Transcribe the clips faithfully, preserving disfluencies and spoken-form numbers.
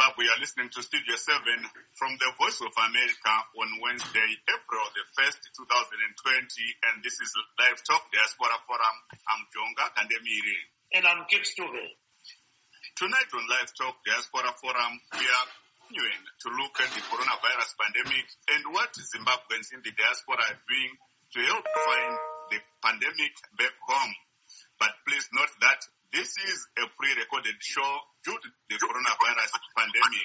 Zimbabwe. You are listening to Studio seven from the Voice of America on Wednesday, April the first, twenty twenty, and this is Live Talk Diaspora Forum. I'm Jonga Kandemiri. And I'm Gibbs Dube. Tonight on Live Talk Diaspora Forum, we are continuing to look at the coronavirus pandemic and what Zimbabweans in the diaspora are doing to help find the pandemic back home. But please note that this is a pre-recorded show due to the coronavirus pandemic.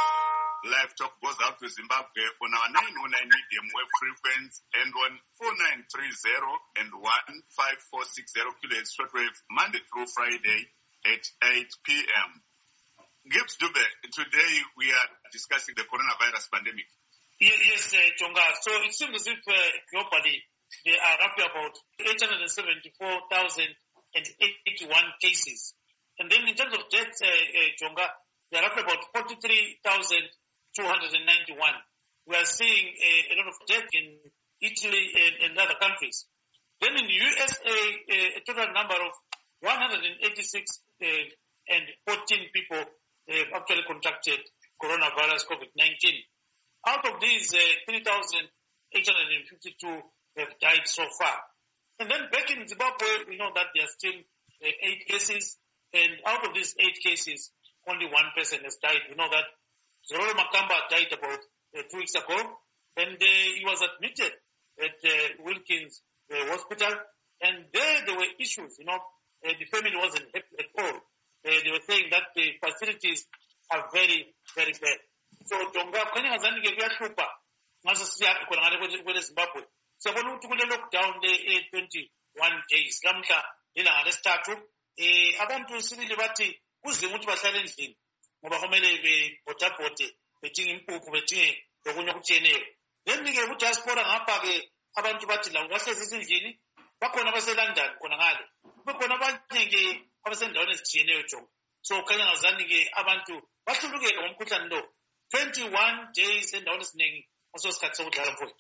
Live Talk goes out to Zimbabwe on our nine oh nine medium wave frequency and on four nine three zero and one five four six zero kilohertz shortwave Monday through Friday at eight p.m. Gibbs Dube, today we are discussing the coronavirus pandemic. Yes, uh, Jonga. So it seems as if uh, globally there are roughly about eight hundred seventy-four thousand eighty-one cases. And then in terms of deaths, uh, uh, Jonga, there are roughly about forty-three thousand two hundred ninety-one. We are seeing uh, a lot of deaths in Italy and, and other countries. Then in the U S A, uh, a total number of one hundred eighty-six uh, and fourteen people uh, actually contracted coronavirus COVID nineteen. Out of these, uh, three thousand eight hundred fifty-two have died so far. And then back in Zimbabwe, we know that there are still uh, eight cases, and out of these eight cases, only one person has died. We know that Zororo Makamba died about uh, two weeks ago, and uh, he was admitted at uh, Wilkins uh, Hospital, and there there were issues, you know, uh, the family wasn't happy at all. Uh, they were saying that the facilities are very, very bad. So, Jonga, kwenye ngazanike kuyahlupa, ngazo siya kwenye ngale kwenye Zimbabwe. Siyabona ukuthi kule lockdown le twenty-one days lamhla ilanga lesithathu eh abantu sibili bathi kuzima ukuthi bahlale endlini ngoba kumele bebhodabhode bedinga impuphu bedinge lokunye okutshiyeneyo. Then ke ku diaspora ngapha ke abantu bathi la bahlezi ezindlini bakhona baseLondon khona ngale bekhona abanye ke abasendaweni ezitshiyeneyo Jonga. So kanye ngazani ke abantu bahlulukeke ngomkhuhlane lo twenty-one days endaweni eziningi ngaso sikhathi sokudlala futhi.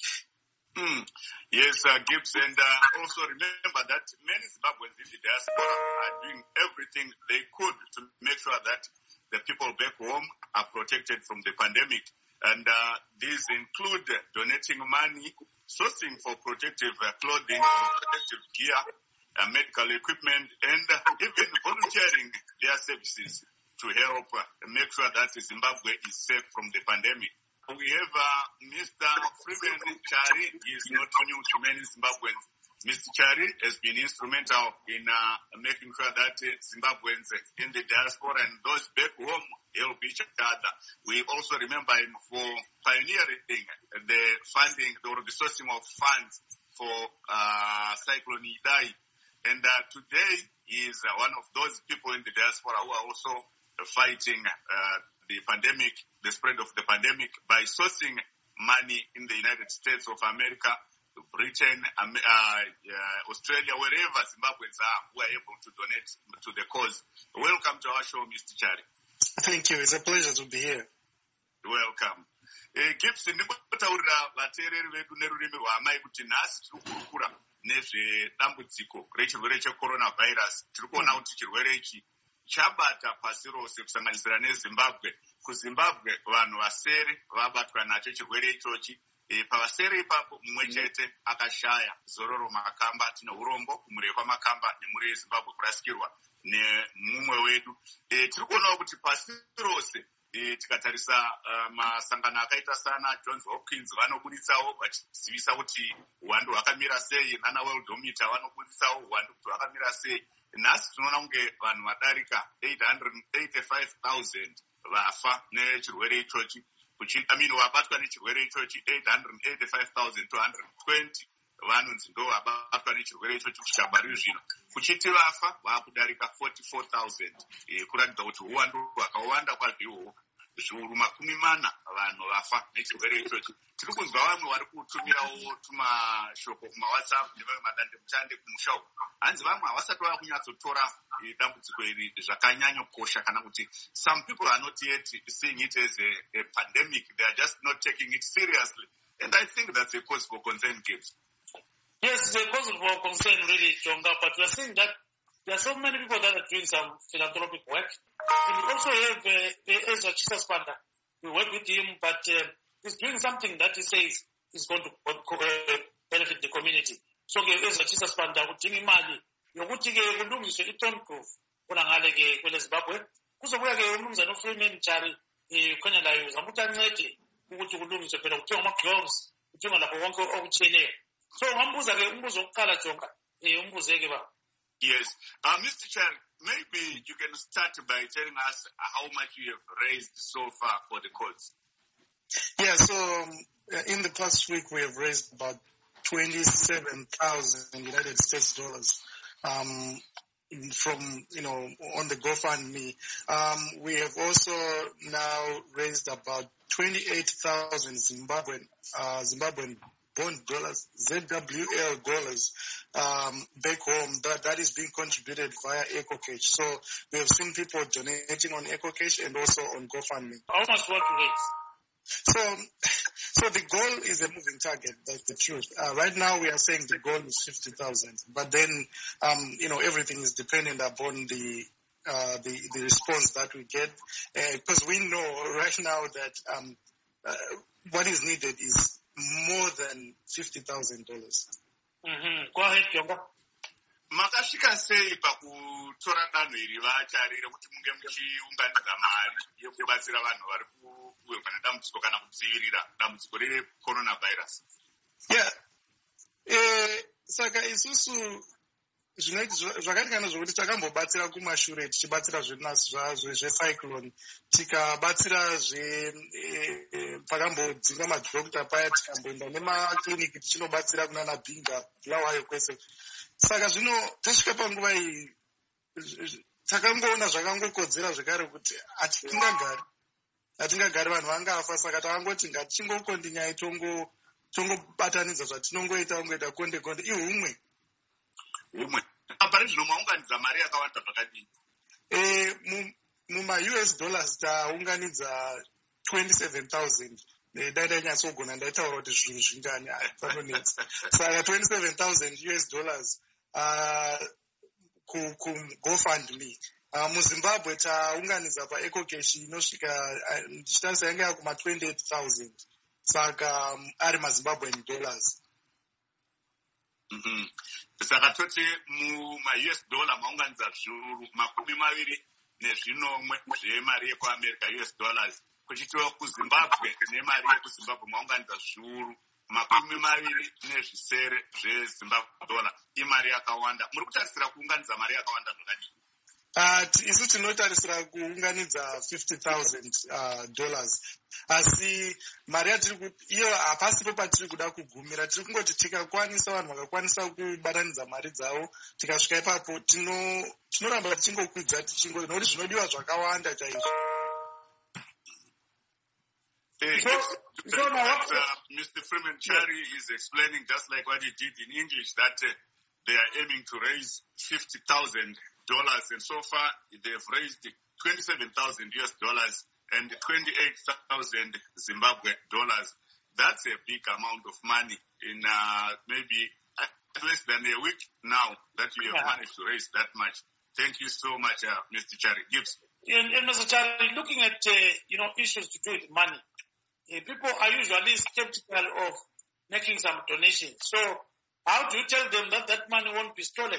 Mm. Yes, uh, Gibbs, and uh, also remember that many Zimbabweans in the diaspora are doing everything they could to make sure that the people back home are protected from the pandemic. And uh, these include donating money, sourcing for protective uh, clothing, protective gear, uh, medical equipment, and uh, even volunteering their services to help uh, make sure that Zimbabwe is safe from the pandemic. We have uh, Mister Freeman Chari. He is not new to many Zimbabweans. Mister Chari has been instrumental in uh, making sure that uh, Zimbabweans in the diaspora and those back home help each other. We also remember him for pioneering the funding or the sourcing of funds for uh, Cyclone Idai. And uh, today he is uh, one of those people in the diaspora who are also fighting uh, the pandemic, the spread of the pandemic, by sourcing money in the United States of America, Britain, um, uh, uh, Australia, wherever Zimbabweans are, who are able to donate to the cause. Welcome to our show, Mister Chari. Thank you. It's a pleasure to be here. Welcome. Uh, Gibbs, ndingotaurira vateereri vedu nerurimi rwamai kuti nhasi tiri kurukura nezvedambudziko rechirwere checoronavirus. Tiri kuona kuti chirwere ichi chabata pasi rose kusanganisira neZimbabwe. KuZimbabwe vanhu vasere vabatwa nacho chirwere ichochi. E, pavasere ipapo mumwe chete akashaya, Zororo Makamba. Tine urombo kumureye kwaMakamba nemureye weZimbabwe kurasikirwa nemumwe wedu. E, tiri kuonawo kuti pasi rose e, tikatarisa uh, masangano akaita sana Johns Hopkins vanobuditsawo vachizivisa kuti uwandu hwakamira sei, nana Worldometer vanobuditsawo uwandu kuti hwakamira sei. Nhasi tinoona kunge vanhu vadarika eight hundred eighty-five thousand vafa nechirwere ichochi. I mean, vabatwa nechirwere ichochi eight hundred eighty-five thousand two hundred twenty vanonzi ndo vabatwa nechirwere ichochi kusvika pari zvino. Kuchiti vafa vakudarika forty-four thousand. E, kuratidza kuti uwandu hwakawanda kwazvo zviuru makumi mana vanhu vafa nechirwere ichochi. Tiri kunzwa vamwe vari kutumirawo tumashoko kumawhatsapp nevamwe madandemutande kumusha uku. Hanzi vamwe havasati vava kunyatsotora dambudziko iri zvakanyanya kukosha, kana kuti some people are not yet seeing it as a, a pandemic. They are just not taking it seriously. And I think that's a cause for concern, Gibbs. Yes, it's a cause for concern, really, Jonga, but we are seeing that there are so many people that are doing some philanthropic work. And we also have uh, Ezra Chisaspanda. We work with him, but uh, he's doing something that he says is going to uh, benefit the community. So Ezra Chisaspanda kudinga imali yokuthi ke kulungiswe i-Thorncliffe kuna ngale ke kwele Zimbabwe. Kuzobuya ke umnumzana uFreeman Chari eh khona layo zamuthi ancede ukuthi kulungiswe phela kuthiwa ama-gloves kuthiwa lapho konke okutshiyeneyo. So ngambuza ke umbuzo wokuqala Jonga eh umbuze ke ba. Yes. Uh, Mister Chair, maybe you can start by telling us how much you have raised so far for the cause. Yeah, so um, in the past week we have raised about twenty-seven thousand United States dollars um, from, you know, on the GoFundMe. Um, we have also now raised about twenty-eight thousand Zimbabwean, uh, Zimbabwean bond dollars, Z W L dollars, um, back home. That, that is being contributed via EcoCash. So we have seen people donating on EcoCash and also on GoFundMe. How much what to raise? So, so the goal is a moving target. That's the truth. Uh, right now we are saying the goal is fifty thousand, but then, um, you know, everything is dependent upon the, uh, the, the response that we get. Uh, because we know right now that, um, uh, what is needed is more than fifty thousand dollars. Mm-hmm. Go ahead, Jonga. Makashika sei pakutora danho iri vacharire kuti munge muchiunganidza mari yekubatsira vanhu vari kuwirwa nedambudziko kana kudzivirira dambudziko recoronavirus. Yeah. Eh, saka isusu zvinoiti zvakati kana zvokuti takambobatsira kumashure tichibatsira zvecyclone tikabatsira zve pakambodzinga madhokta paya tikamboenda nemakliniki tichinobatsira kunana Bhinga Bulawayo kwese. Saka zvino tasvika panguva iyi takangoona zvakangokodzera zvekare kuti hatingagari hatingagari vanhu vangafa, saka takangoti ngatichingokondi nyaya tongo tongobatanidza zvatinongoita kungoita konde konde ihumwe umwe apari zvino maunganidza mari yakawanda zvakadii? Eh, muma-U S dollars taunganidza twenty-seven thousand. Dai ndainyatsougona ndaitaura kuti zvinhu zvingani panonetsa. Saka twenty-seven thousand U S dollars uh, ku-GoFundMe. Uh, muZimbabwe taunganidza paEcoCash inosvika ndichitarisa yanga yakuma twenty-eight thousand. Saka um, ari maZimbabwean dollars. Mhm. Saka toti muma-U S dollar maunganidza zviuru makumi maviri nezvinomwe zvemari yekuAmerica U S dollars. Kuchitiwa kuZimbabwe nemari yekuZimbabwe maunganidza zviuru makumi maviri nezvisere zveZimbabwe dollar. Imari yakawanda. Muri kutarisira kuunganidza mari yakawanda zvakadii? Uh, isu tinotarisira kuunganidza fifty thousand uh, dollars. Asi mari yatiri iyo hapasipo patiri kuda kugumira. Tiri kungoti tikakwanisa vanhu vakakwanisa kubatanidza mari dzavo tikasvika ipapo tinoramba tichingokwidza tichingo nokuti zvinodiwa zvakawanda chaizvo. Uh, so, so now, uh, Mister Freeman Chari yeah. is explaining just like what he did in English that uh, they are aiming to raise fifty thousand dollars and so far they have raised twenty-seven thousand U S dollars and twenty-eight thousand Zimbabwe dollars. That's a big amount of money in uh, maybe less than a week now that you have yeah. managed to raise that much. Thank you so much, uh, Mister Chari. Gibbs. And, and Mister Chari, looking at uh, you know issues to do with money. Uh, people are usually skeptical of making some donations. So how do you tell them that that money won't be stolen?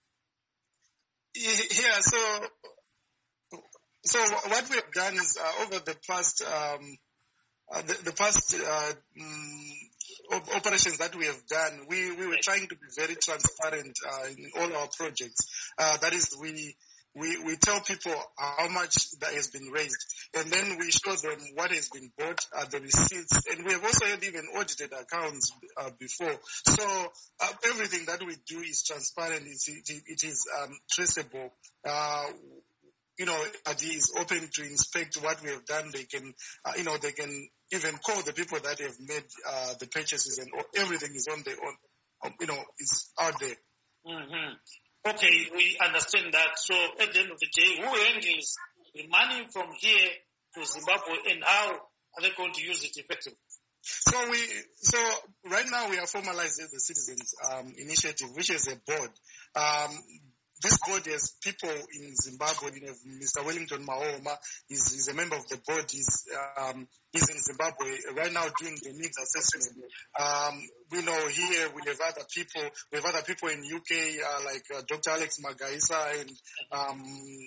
Yeah, so so what we have done is uh, over the past um, uh, the, the past uh, um, operations that we have done, we, we were trying to be very transparent uh, in all our projects. Uh, that is, we We, we tell people how much that has been raised, and then we show them what has been bought, uh, the receipts, and we have also had even audited accounts uh, before. So uh, everything that we do is transparent. It's, it, it is um, traceable. Uh, you know, A D is open to inspect what we have done. They can, uh, you know, they can even call the people that have made uh, the purchases, and everything is on their own. Um, you know, it's out there. Mm-hmm. Okay, we understand that. So at the end of the day, who handles the money from here to Zimbabwe and how are they going to use it effectively? So we, so right now we are formalizing the Citizens um, Initiative, which is a board. Um, this board has people in Zimbabwe. You know, Mister Wellington Mahoma is, is a member of the board. He's, um, he's in Zimbabwe right now doing the needs assessment. Um, we know here we have other people. We have other people in U K uh, like uh, Doctor Alex Magaisa and um,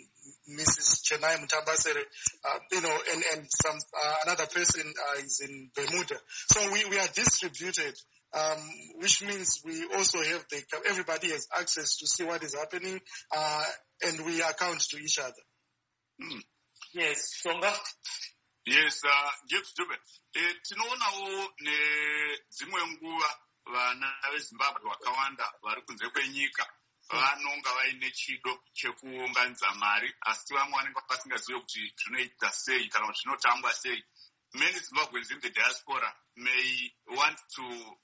Missus Chenai Mutambasere. Uh, you know, and and some uh, another person uh, is in Bermuda. So we we are distributed. Um, which means we also have the, everybody has access to see what is happening, uh, and we account to each other. Mm. Yes, Songa? Yes, uh, Jeff Stubbe. Eh, tinoonao nedzimwe nguva vana veZimbabwe vakawanda vari kunze kwenyika vanonga vaine chido chekuunganidza mari, asi vamwe vanenge vasingazivi kuti zvinoita sei kana kuti zvinotangwa sei. Many Zimbabweans in the diaspora may want to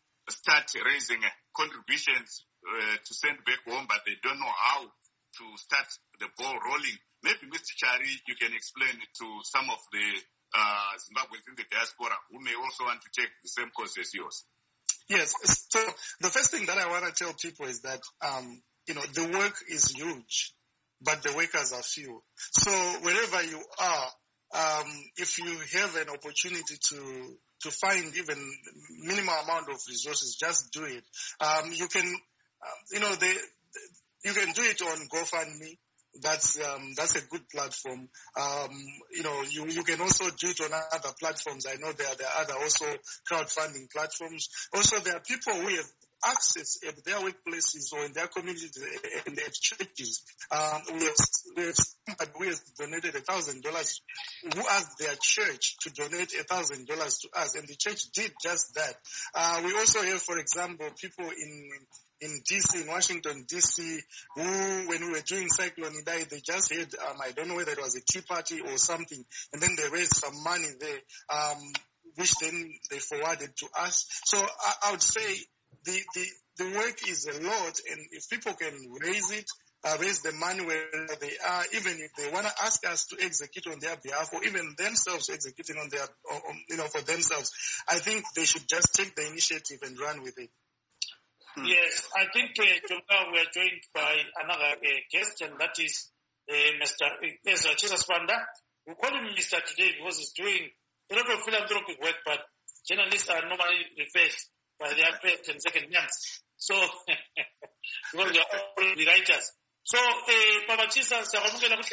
start raising contributions uh, to send back home, but they don't know how to start the ball rolling. Maybe Mister Chari, you can explain it to some of the uh, Zimbabweans in the diaspora who may also want to take the same course as yours. Yes. So the first thing that I want to tell people is that, um, you know, the work is huge, but the workers are few. So wherever you are, um, if you have an opportunity to to find even minimal amount of resources, just do it. Um, you can, uh, you know, they, you can do it on GoFundMe. That's, um, that's a good platform. Um, you know, you, you can also do it on other platforms. I know there are, there are other also crowdfunding platforms. Also, there are people who have access at their workplaces or in their communities and their churches. Um, we have, we have somebody who has donated a thousand dollars, who asked their church to donate a thousand dollars to us, and the church did just that. Uh, we also have, for example, people in in D C, in Washington, D C, who, when we were doing Cyclone Idai, they just had, um, I don't know whether it was a tea party or something, and then they raised some money there, um, which then they forwarded to us. So I, I would say the, the, the work is a lot, and if people can raise it, uh, raise the money wherever they are, even if they want to ask us to execute on their behalf, or even themselves executing on their, on, you know, for themselves, I think they should just take the initiative and run with it. Hmm. Yes, I think uh, we are joined by another uh, guest, and that is uh, Mister Ezra Chisaswanda. We call him Mister today because he's doing a lot of philanthropic work, but journalists are normally referred by their first and second names. So, because they are all the writers. So, uh, Baba Chisa, Saramukela Mukhe.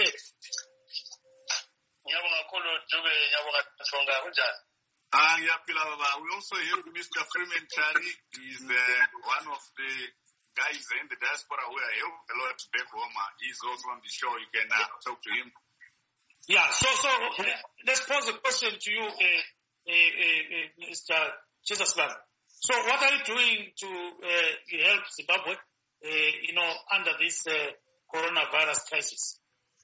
Nyabonga khulu Dube, nyabonga Tsonga kunjani? Ah, yeah, we also have Mister Freeman Chari. He's uh, one of the guys in the diaspora who are helping a lot back home. He's also on the show. You can uh, talk to him. Yeah, so so uh, let's pose a question to you, uh, uh, uh, Mister Chisaswanda. So what are you doing to uh, help Zimbabwe, uh, you know, under this uh, coronavirus crisis?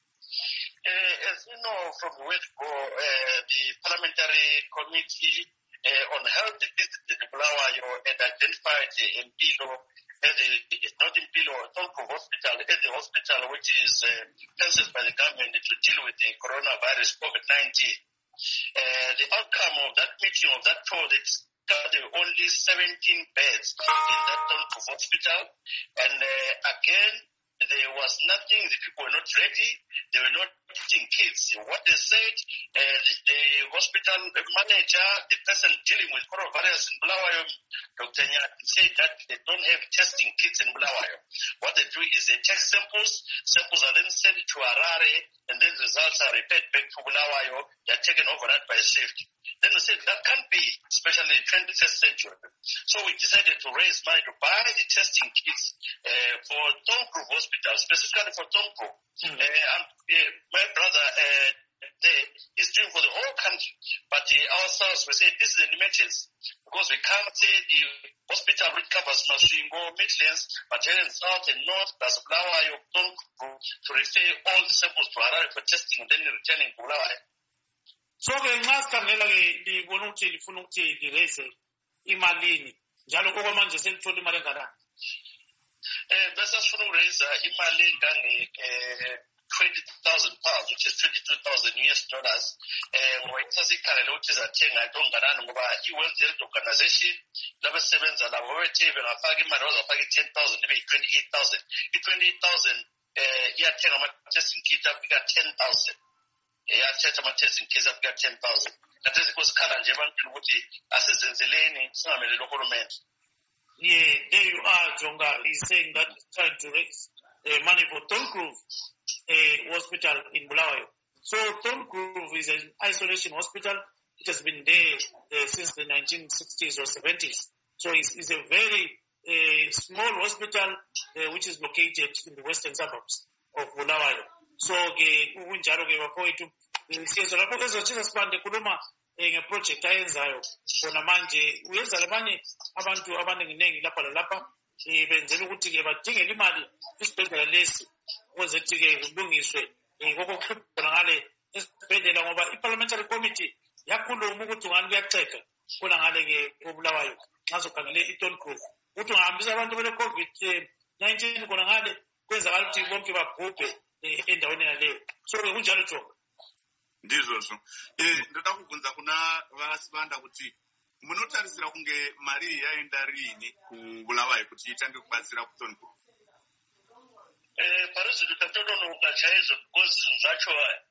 Uh, as you know, from where to go, uh, the Parliamentary Committee uh, on Health visited Bulawayo and identified uh, Mpilo as a, not Mpilo, Tonko Hospital, as a hospital which is uh, licensed by the government to deal with the coronavirus COVID nineteen. Uh, the outcome of that meeting, of that project, there were only seventeen beds in that Tonko Hospital, and uh, again, there was nothing, the people were not ready, they were not teaching kids. What they said, uh, the, the hospital manager, the person dealing with coronavirus in Bulawayo, Doctor Nyat, said that they don't have testing kits in Bulawayo. What they do is they take samples, samples are then sent to Harare, and then results are repeated back to Bulawayo, they are taken overnight by shift. Then we said that can't be, especially in the twenty-first century. So we decided to raise money to buy the testing kits uh, for Tonko Hospital, specifically for Tonko. Mm-hmm. Uh, and, uh, my brother uh, there is doing for the whole country, but uh, ourselves, we said this is an emergency because we can't say the hospital which covers Masvingo, Midlands, but here in South and North, plus Bulawayo, Tonko, to refer all the samples to Harare for testing, then returning to Bulawayo. So ke nxa sikhangela ke libona ukuthi lifuna ukuthi lireze imalini njalo okwamanje selithola imali enganani? Eh bese sifuna ukuraise imali engange eh twenty thousand pounds, which is twenty-two thousand U S dollars. Eh ngoyithatha isikhalelo ukuthi izathenga into enganani ngoba i-World Health Organization labasebenza labo bethe bengafaka imali bazafaka i-ten thousand ibe yi-twenty-eight thousand. I-twenty-eight thousand uh, iyathenga ama-testing kit afika ten thousand. Iyathetha ama-testing kits afika ten thousand. Kanti esikhosikhala nje ebantwini ukuthi asizenzeleni singameleli uhulumende. Yeah, there you are, Jonga. He's saying that he's trying to raise uh, money for Thorngrove uh, Hospital in Bulawayo. So Thorngrove is an isolation hospital. It has been there uh, since the nineteen sixties or seventies. So it's, it's a very uh, small hospital uh, which is located in the western suburbs of Bulawayo. So unjalo ke bafowethu siyezo lapho ezochisa sibande kuluma ngeproject ayenzayo bona manje uyenza labanye abantu abaningi lapha lalapha benzela ukuthi ke badingele imali isibhedlela lesi ukuze ke kulungiswe ngokukhona ngale esibhedlela ngoba i-parliamentary committee yakhuluma ukuthi ngani kuyaceka khona ngale ke obulawayo ngazokhangele iThorngrove ukuthi ungahambisa abantu bele covid nineteen khona ngale kwenzakala ukuthi bonke babhubhe endaweni yaleyo so ke kunjalo Jonga. Ndizvo eh ndoda kubvunza kuna vasibanda kuti munotarisira kunge mari yaenda rini kuBulawayo kuti itange kubatsira kuThorngrove. Eh parizvi tatononoka chaizvo because zvacho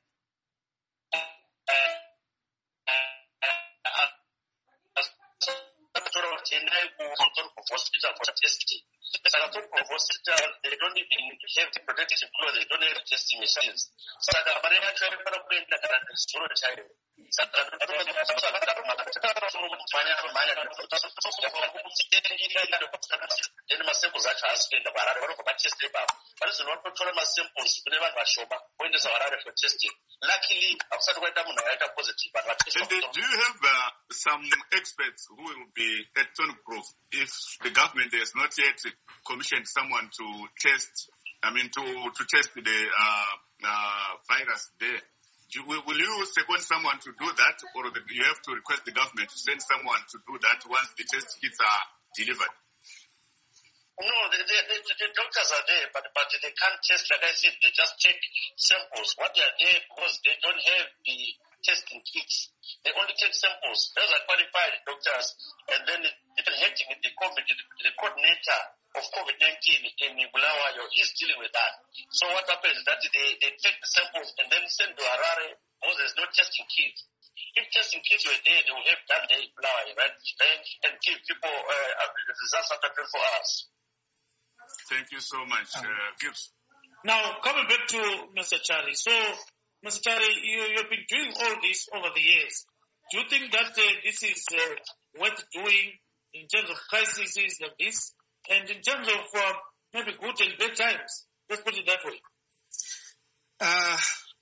tendai kuThorngrove hospital for testing. Saka Thorngrove hospital, they don't even have the protective clothes, they don't have testing machines. Saka mari yacho yakafana kuenda kana nezvitoro chaizvo. Saka then masamples acho haasikuenda kuHarare vanobva vateste ipapo. Parizvino vanotora masamples kune vanhu vashoma voendesa kuHarare for testing. Luckily, hakusati kwaita munhu akaita positive vanhu vatesta. And do you have uh, some experts who will be at Thorngrove if the government has not yet commissioned someone to test, I mean, to, to test the uh, uh, virus there? Will, will you second someone to do that, or the, you have to request the government to send someone to do that once the test kits are delivered? No, the, the, the, the doctors are there, but, but they can't test, like I said, they just take samples. What they are there because they don't have the testing kits. They only take samples. Those are qualified doctors, and then even heading with the COVID, the coordinator of COVID nineteen in Bulawayo is dealing with that. So what happens is that they, they take the samples and then send to Harare because there's no testing kits. If testing kits were there, they would have done the Bulawayo, right? And give people uh, results after twenty-four hours. Thank you so much, uh, Gibbs. Now, coming back to Mister Chari. So, Mister Chari, you, you've been doing all this over the years. Do you think that uh, this is uh, worth doing in terms of crises like this? And in terms of uh, maybe good and bad times? Let's put it that way. Uh,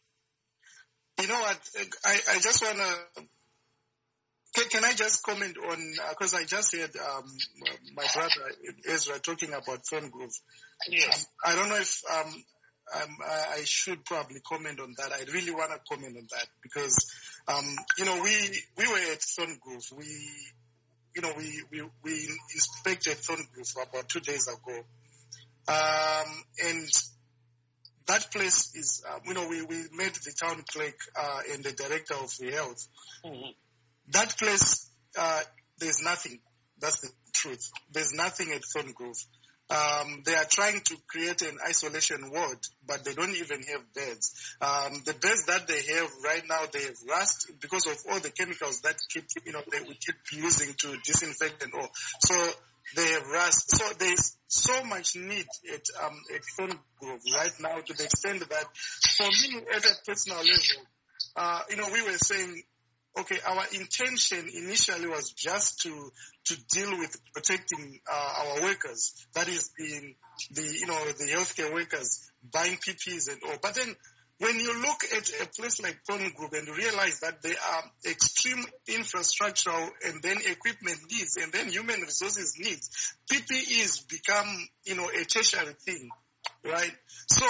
you know what? I, I just want to... Can, can I just comment on, because uh, I just heard um, my brother Ezra talking about Thorngrove. Yes. Um, I don't know if um, um, I, I should probably comment on that. I really want to comment on that because, um, you know, we we were at Thorngrove. We, you know, we, we, we inspected Thorngrove about two days ago. Um, and that place is, uh, you know, we, we met the town clerk uh, and the director of the health. Mm-hmm. That place, uh, there's nothing. That's the truth. There's nothing at Thorngrove. Um, they are trying to create an isolation ward, but they don't even have beds. Um, the beds that they have right now, they have rust because of all the chemicals that keep, you know, they we keep using to disinfect and all. So they have rust. So there's so much need at, um, at Thorngrove right now to the extent that for me at a personal level, uh, you know, we were saying, okay, our intention initially was just to to deal with protecting uh, our workers. That is, the the you know the healthcare workers buying P P Es and all. But then, when you look at a place like Thorngrove and realize that there are extreme infrastructural and then equipment needs and then human resources needs, P P Es become you know a tertiary thing, right? So.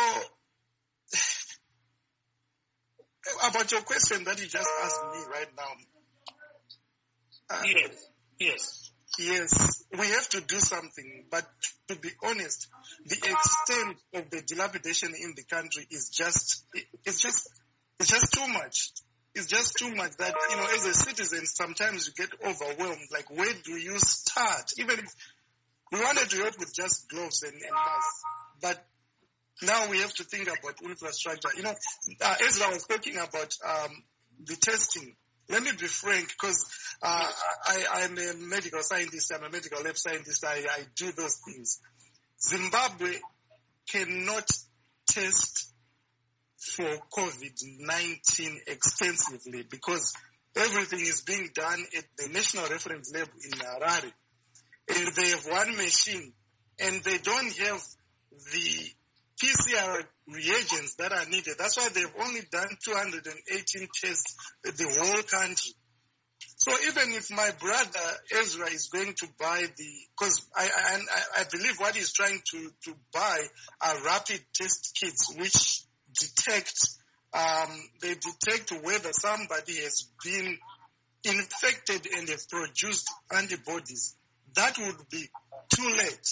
About your question that you just asked me right now. Uh, yes, yes. Yes, we have to do something, but to be honest, the extent of the dilapidation in the country is just, it's just, it's just too much. It's just too much that, you know, as a citizen, sometimes you get overwhelmed. Like, where do you start? Even if we wanted to help with just gloves and, and masks, but now we have to think about infrastructure. You know, uh, Ezra was talking about um, the testing. Let me be frank, because uh, I, I'm a medical scientist, I'm a medical lab scientist, I, I do those things. Zimbabwe cannot test for COVID nineteen extensively because everything is being done at the National Reference Lab in Harare. And they have one machine, and they don't have the P C R reagents that are needed. That's why they've only done two hundred eighteen tests in the whole country. So even if my brother Ezra is going to buy the, because I, I I believe what he's trying to, to buy are rapid test kits which detect, um, they detect whether somebody has been infected and have produced antibodies. That would be too late.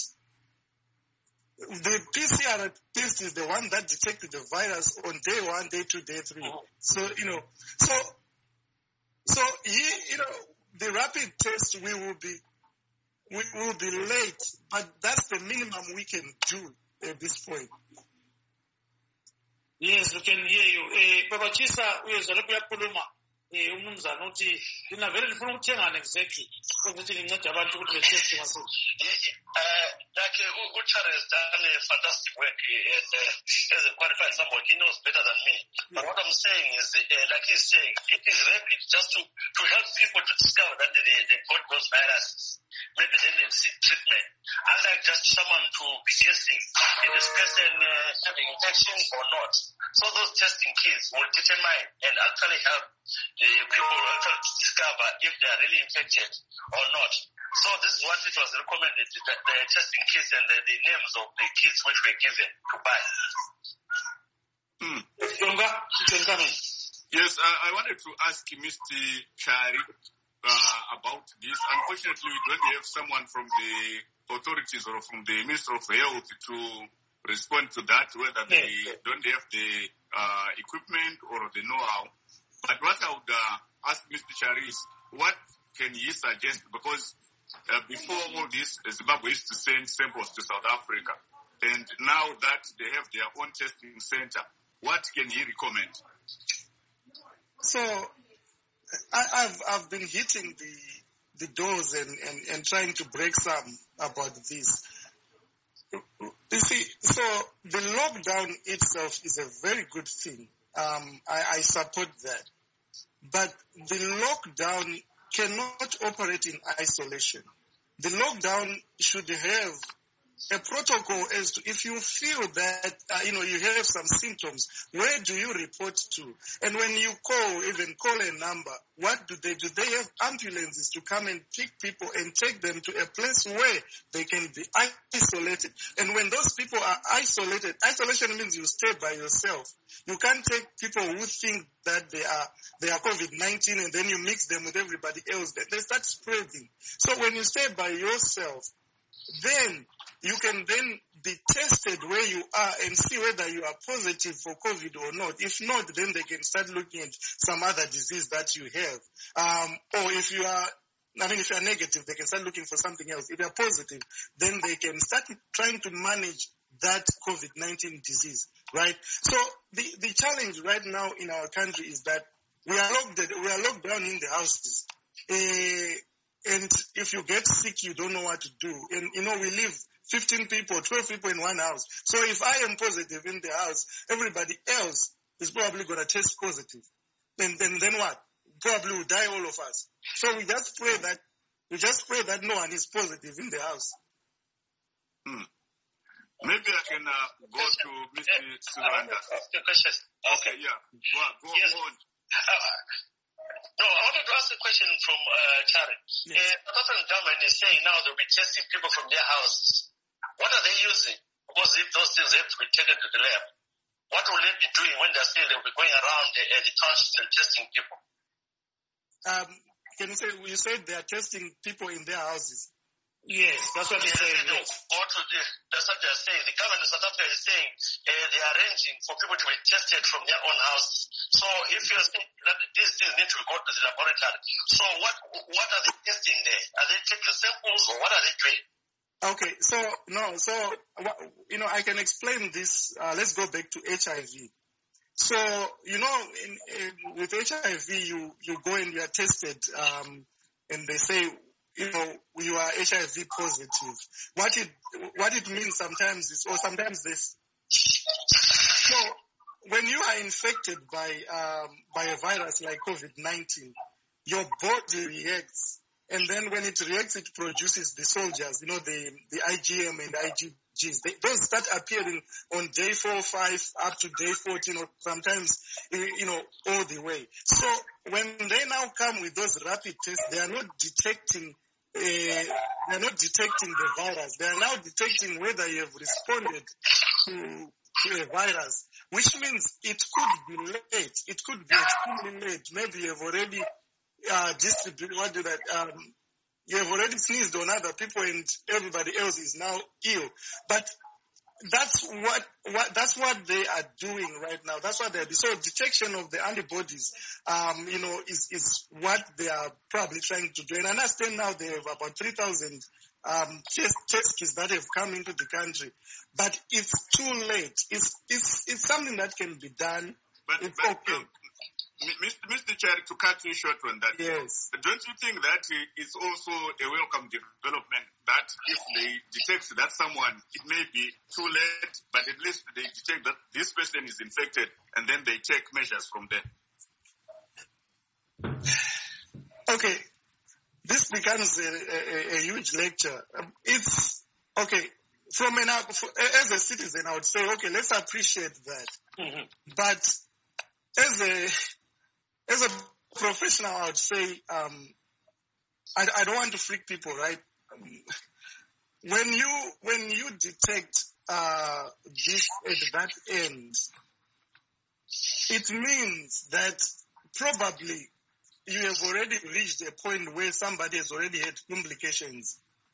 The P C R test is the one that detected the virus on day one, day two, day three. So, you know, so, so, he, you know, the rapid test, we will be, we will be late, but that's the minimum we can do at this point. Yes, we can hear you. Eh, Baba Chisa, uyezwa lapho yakhuluma eh umnumzana uthi lina vele lifuna ukuthengana exactly ukuthi lincede abantu ukuthi betest masinya. Uh, like uh, Uchar has done a fantastic work uh, as, uh, as a qualified somebody. He knows better than me. Yeah. But what I'm saying is, uh, like he's saying, it is rapid just to, to help people to discover that they, they got those viruses. Maybe then they seek treatment. Unlike just someone to be guessing if this person uh, having infection or not. So those testing kits will determine and actually help the people actually discover if they are really infected or not. So this is what it was recommended, the, the testing kits and the, the names of the kits which were given to buy. Mm. Yes, I, I wanted to ask Mister Chari uh, about this. Unfortunately, we don't have someone from the authorities or from the Ministry of Health to respond to that, whether they yeah. don't have the uh, equipment or the know-how. But what I would uh, ask Mister Chari is, what can he suggest? Because Uh, before all this, Zimbabwe used to send samples to South Africa. And now that they have their own testing center, what can he recommend? So, I, I've I've been hitting the the doors and, and, and trying to break some about this. You see, so the lockdown itself is a very good thing. Um, I, I support that. But the lockdown cannot operate in isolation. The lockdown should have a protocol as to if you feel that, uh, you know, you have some symptoms, where do you report to? And when you call, even call a number, what do they do? They have ambulances to come and pick people and take them to a place where they can be isolated. And when those people are isolated, isolation means you stay by yourself. You can't take people who think that they are they are COVID nineteen and then you mix them with everybody else. They start spreading. So when you stay by yourself, then you can then be tested where you are and see whether you are positive for COVID or not. If not, then they can start looking at some other disease that you have. Um, or if you are, I mean, if you are negative, they can start looking for something else. If you are positive, then they can start trying to manage that COVID nineteen disease, right? So the, the challenge right now in our country is that we are locked, we are locked down in the houses. Uh, and if you get sick, you don't know what to do. And, you know, we live fifteen people, twelve people in one house. So if I am positive in the house, everybody else is probably going to test positive. And then, then what? Probably will die, all of us. So we just pray that, we just pray that no one is positive in the house. Hmm. Maybe I can uh, go to Mister Suranda. Okay, yeah. Go, go yes. on. Uh, no, I wanted to ask a question from uh, Chari. Yes. Uh, the Southern government is saying now they'll be testing people from their houses. What are they using? Because if those things have to be taken to the lab, what will they be doing when they're saying they'll be going around the, uh, the townships and testing people? Um, can you say, you said they are testing people in their houses? Yes, that's what they're saying. Yes. Go to the, that's what they're saying. The government of South Africa is saying uh, they are arranging for people to be tested from their own houses. So if you're saying that these things need to go to the laboratory, so what what are they testing there? Are they taking samples or what are they doing? Okay, so, no, so, you know, I can explain this. Uh, let's go back to H I V. So, you know, in, in, with H I V, you, you go and you are tested, um, and they say, you know, you are H I V positive. What it, what it means sometimes is, or sometimes this, so when you are infected by, um, by a virus like COVID nineteen, your body reacts, and then when it reacts, it produces the soldiers, you know, the, the I G M and I G Gs. They, those start appearing on day four, five, up to day fourteen, or sometimes, you know, all the way. So when they now come with those rapid tests, they are not detecting, uh, they are not detecting the virus. They are now detecting whether you have responded to, to a virus, which means it could be late. It could be extremely late. Maybe you have already uh, distributed, what did I, um, you have already sneezed on other people and everybody else is now ill. But that's what, what, that's what they are doing right now. That's what they're doing. So detection of the antibodies, um, you know, is, is what they are probably trying to do. And I understand now they have about three thousand, um, test, test kits that have come into the country. But it's too late. It's, it's, it's something that can be done. But, it's but, okay. Um, Mister Chair, to cut you short on that, yes. Don't you think that is also a welcome development that if they detect that someone, it may be too late, but at least they detect that this person is infected and then they take measures from there? Okay. This becomes a, a, a huge lecture. It's, okay, from an, as a citizen, I would say, okay, let's appreciate that. Mm-hmm. But as a, as a professional, I would say, um, I, I don't want to freak people, right? Um, when you, when you detect, uh, this at that end, it means that probably you have already reached a point where somebody has already had complications,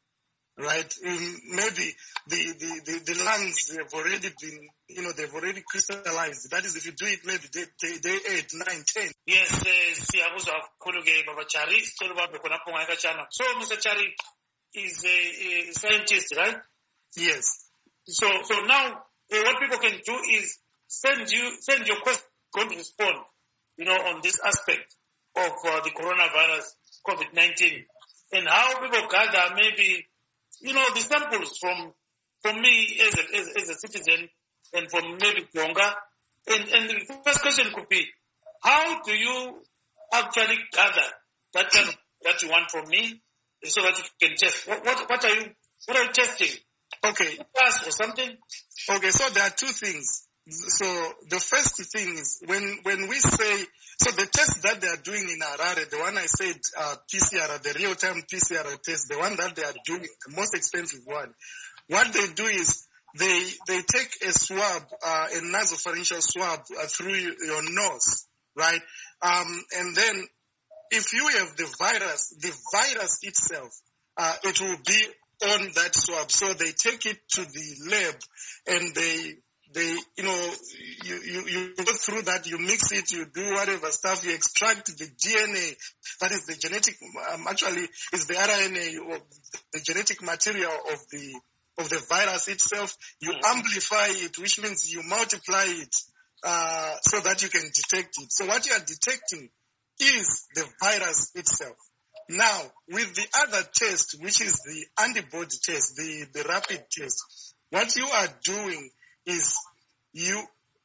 right? Um, maybe the, the, the, the lungs have already been, you know, they've already crystallized. That is, if you do it maybe day, day, day eight, nine, ten. Yes, siyabuzwa kakhulu ke Baba Chari, sicela ubambe khonapho ngayikatshana. So Mister Chari is a, a scientist, right? Yes. So so now uh, what people can do is send you send your question, going to respond, you know, on this aspect of uh, the coronavirus, COVID nineteen, and how people gather maybe, you know, the samples from from me as a as, as a citizen and from maybe Tonga. And and the first question could be, how do you actually gather that kind of, that you want from me so that you can test? What what, what are you what are you testing? Okay. Class or something? Okay, so there are two things. So the first thing is when when we say, so the test that they are doing in Harare, the one I said, uh, P C R, the real-time P C R test, the one that they are doing, the most expensive one, what they do is they they take a swab, uh, a nasopharyngeal swab uh, through your nose, right? Um, and then if you have the virus, the virus itself, uh, it will be on that swab. So they take it to the lab and they They, you know, you, you, you go through that, you mix it, you do whatever stuff, you extract the D N A, that is the genetic, um, actually, is the R N A, or the genetic material of the, of the virus itself. You mm-hmm. amplify it, which means you multiply it, uh, so that you can detect it. So what you are detecting is the virus itself. Now, with the other test, which is the antibody test, the, the rapid test, what you are doing is you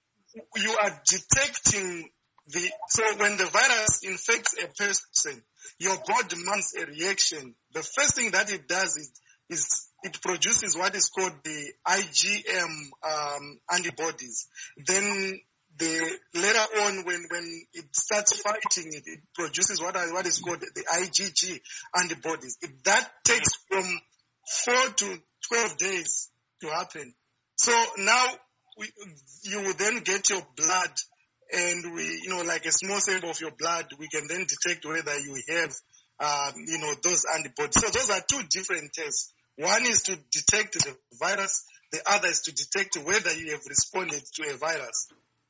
you are detecting the, so when the virus infects a person, your body mounts a reaction. The first thing that it does is, is it produces what is called the I G M um, antibodies. Then the later on, when, when it starts fighting it, it produces what, are, what is called the I G G antibodies. It, that takes from four to twelve days to happen. So now we, you will then get your blood, and we, you know, like a small sample of your blood, we can then detect whether you have, um, you know, those antibodies. So those are two different tests. One is to detect the virus. The other is to detect whether you have responded to a virus.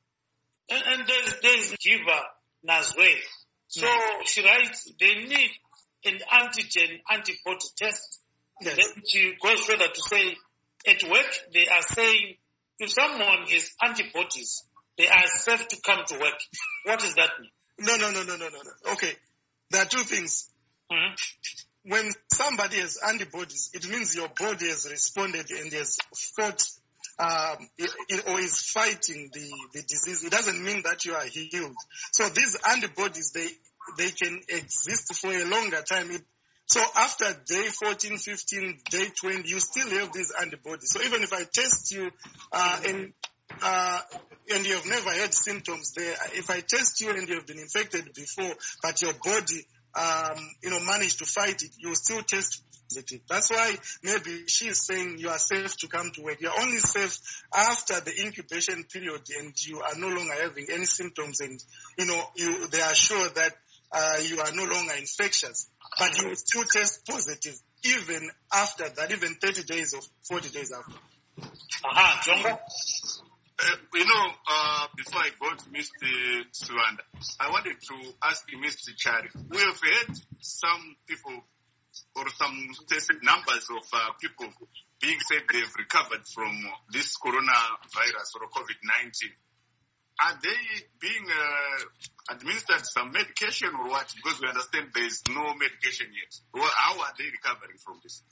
And, and there's, there's Jiva Nazwe. So mm-hmm. she writes, they need an antigen antibody test Yes. Then she goes further to say, at work, they are saying, if someone has antibodies, they are safe to come to work. What does that mean? No, no, no, no, no, no, no. Okay. There are two things. Mm-hmm. When somebody has antibodies, it means your body has responded and has fought um, it, it, or is fighting the, the disease. It doesn't mean that you are healed. So these antibodies, they they can exist for a longer time. It, so after day fourteen, fifteen, day twenty, you still have these antibodies. So even if I test you uh, and uh, and you have never had symptoms there, if I test you and you have been infected before, but your body um, you know managed to fight it, you still test positive. That's why maybe she is saying you are safe to come to work. You are only safe after the incubation period and you are no longer having any symptoms, and you know you they are sure that uh, you are no longer infectious. But you will still test positive even after that, even thirty days or forty days after. Aha, Jongo. Uh, you know, uh, before I go to Mister Suwanda, I wanted to ask you, Mister Chari, we have had some people or some statistic numbers of uh, people being said they've recovered from this coronavirus or COVID nineteen. Are they being uh, administered some medication or what? Because we understand there is no medication yet. Well, how are they recovering from this?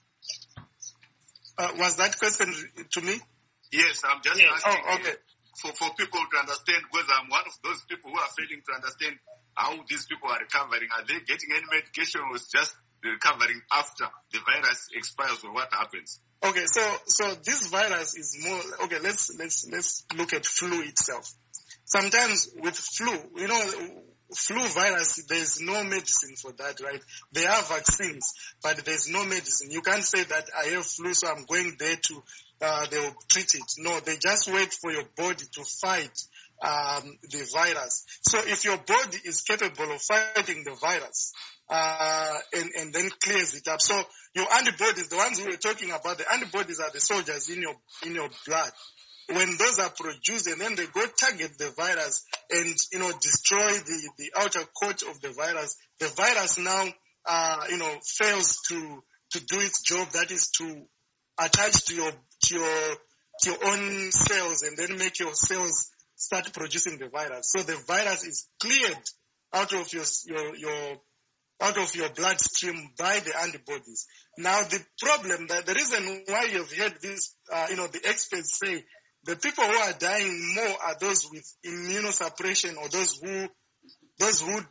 Uh, was that question to me? Yes, I'm just Yes. asking Oh, okay. for, for people to understand, because I'm one of those people who are failing to understand how these people are recovering. Are they getting any medication or is just recovering after the virus expires or what happens? Okay, so so this virus is more okay. Let's let's let's look at flu itself. Sometimes with flu, you know, flu virus, there's no medicine for that, right? There are vaccines, but there's no medicine. You can't say that I have flu, so I'm going there to, uh, they'll treat it. No, they just wait for your body to fight um, the virus. So if your body is capable of fighting the virus, uh, and, and then clears it up. So your antibodies, the ones we were talking about, the antibodies are the soldiers in your, in your blood. When those are produced and then they go target the virus and, you know, destroy the, the outer coat of the virus, the virus now, uh, you know, fails to, to do its job. That is to attach to your, to your, to your own cells and then make your cells start producing the virus. So the virus is cleared out of your, your, your, out of your bloodstream by the antibodies. Now the problem, that the reason why you've heard this, uh, you know, the experts say, the people who are dying more are those with immunosuppression or those who, those who,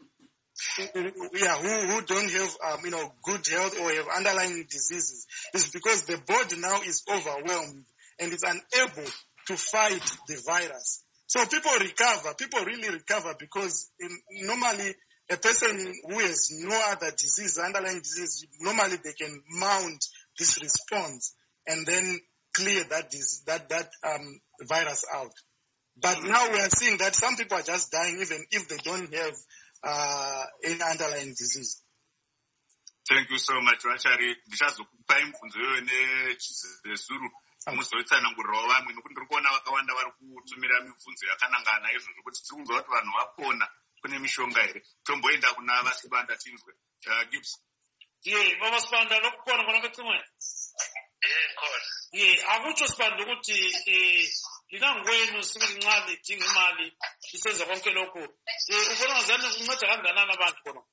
yeah, who, who don't have, um, you know, good health or have underlying diseases. It's because the body now is overwhelmed and is unable to fight the virus. So people recover, people really recover because in, normally a person who has no other disease, underlying disease, normally they can mount this response and then clear that is, that that um, virus out. But now we are seeing that some people are just dying even if they don't have uh, any underlying disease. Thank you so much, Rachari. Ndichazokupa imvunzo iyoyo nechizezuru muzotsanangurirawo vamwe nokuti ndiri kuona vakawanda vari kutumira mibvunzo yakanangana izvozvo kuti tiri kunzwa kuti vanhu vapona kune mishonga here. Tomboenda kuna Vasibanda tinzwe. Uh, Gibbs. Ye, Baba Sibanda lokupona kona kwetsimwe. Yeah, khona. Ye, akutsho Sibanda ukuthi eh linangwenu sibelincane lidinga imali isenza konke lokho. Eh ubona ngazani kunceda kanganani abantu khona?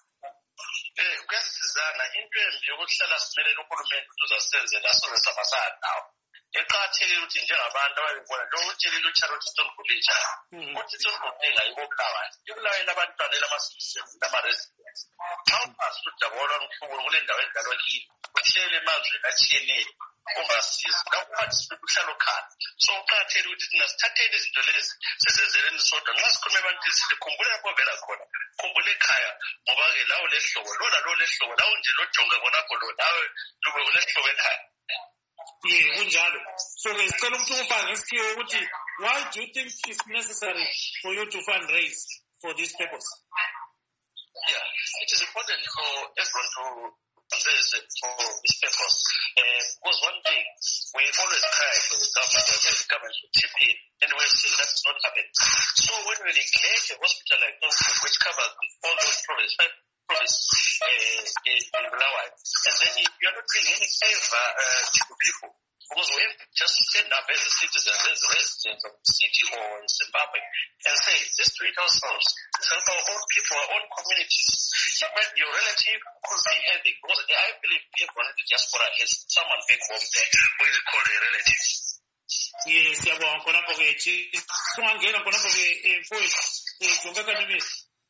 Eh kuyasizana into embi yokuhlala simelele uhulumeni ukuthi uzasenzela sonke sabasana nawo. Eqhathekile ukuthi njengabantu ababibona lo utshelile uCharlotte Tongulisha ukuthi Tongulisha ayibobulawa. Ibulawa labantwana lamasisi lama-residents. How fast to dabona umhlubulo kule ndawo endalo kini. Uhlele emazweni atshiyeneyo ongasiza. Ngakuphathisa ukuhlala okhala. So uqhathekile ukuthi thina sithathele izinto lezi sizenzeleni sodwa. Nxa sikhuluma abantu sikhumbule lapho vela khona. Khumbule ekhaya ngoba ke lawo lehlobo lona lo lehlobo lawo nje lojonga khonapho lo nawe lube kulehlobo ekhaya. Yeah, kunjalo. So ngisicela ukuthi ufake ngesikhiwo ukuthi why do you think it's necessary for you to fundraise for this purpose? Yeah, it is important for everyone to fundraise for this purpose. Uh, because one thing, we always cry for the government, the government should chip in, and we've seen that's not happening. So when we create a hospital like this, which covers all those provinces, provinces uh, in Bulawayo, and then you're not doing any favor uh, to people. Because we just stand up as a citizen, as a resident of the city or in Zimbabwe and say, let's do it ourselves. Let's help our own people, our own communities. Yeah, but your relative could be having, because I believe everyone in the diaspora has someone back home there who is called a relative. Yes, yabonga khonapho ke chi singangena khonapho ke mfowethu jonga kanime.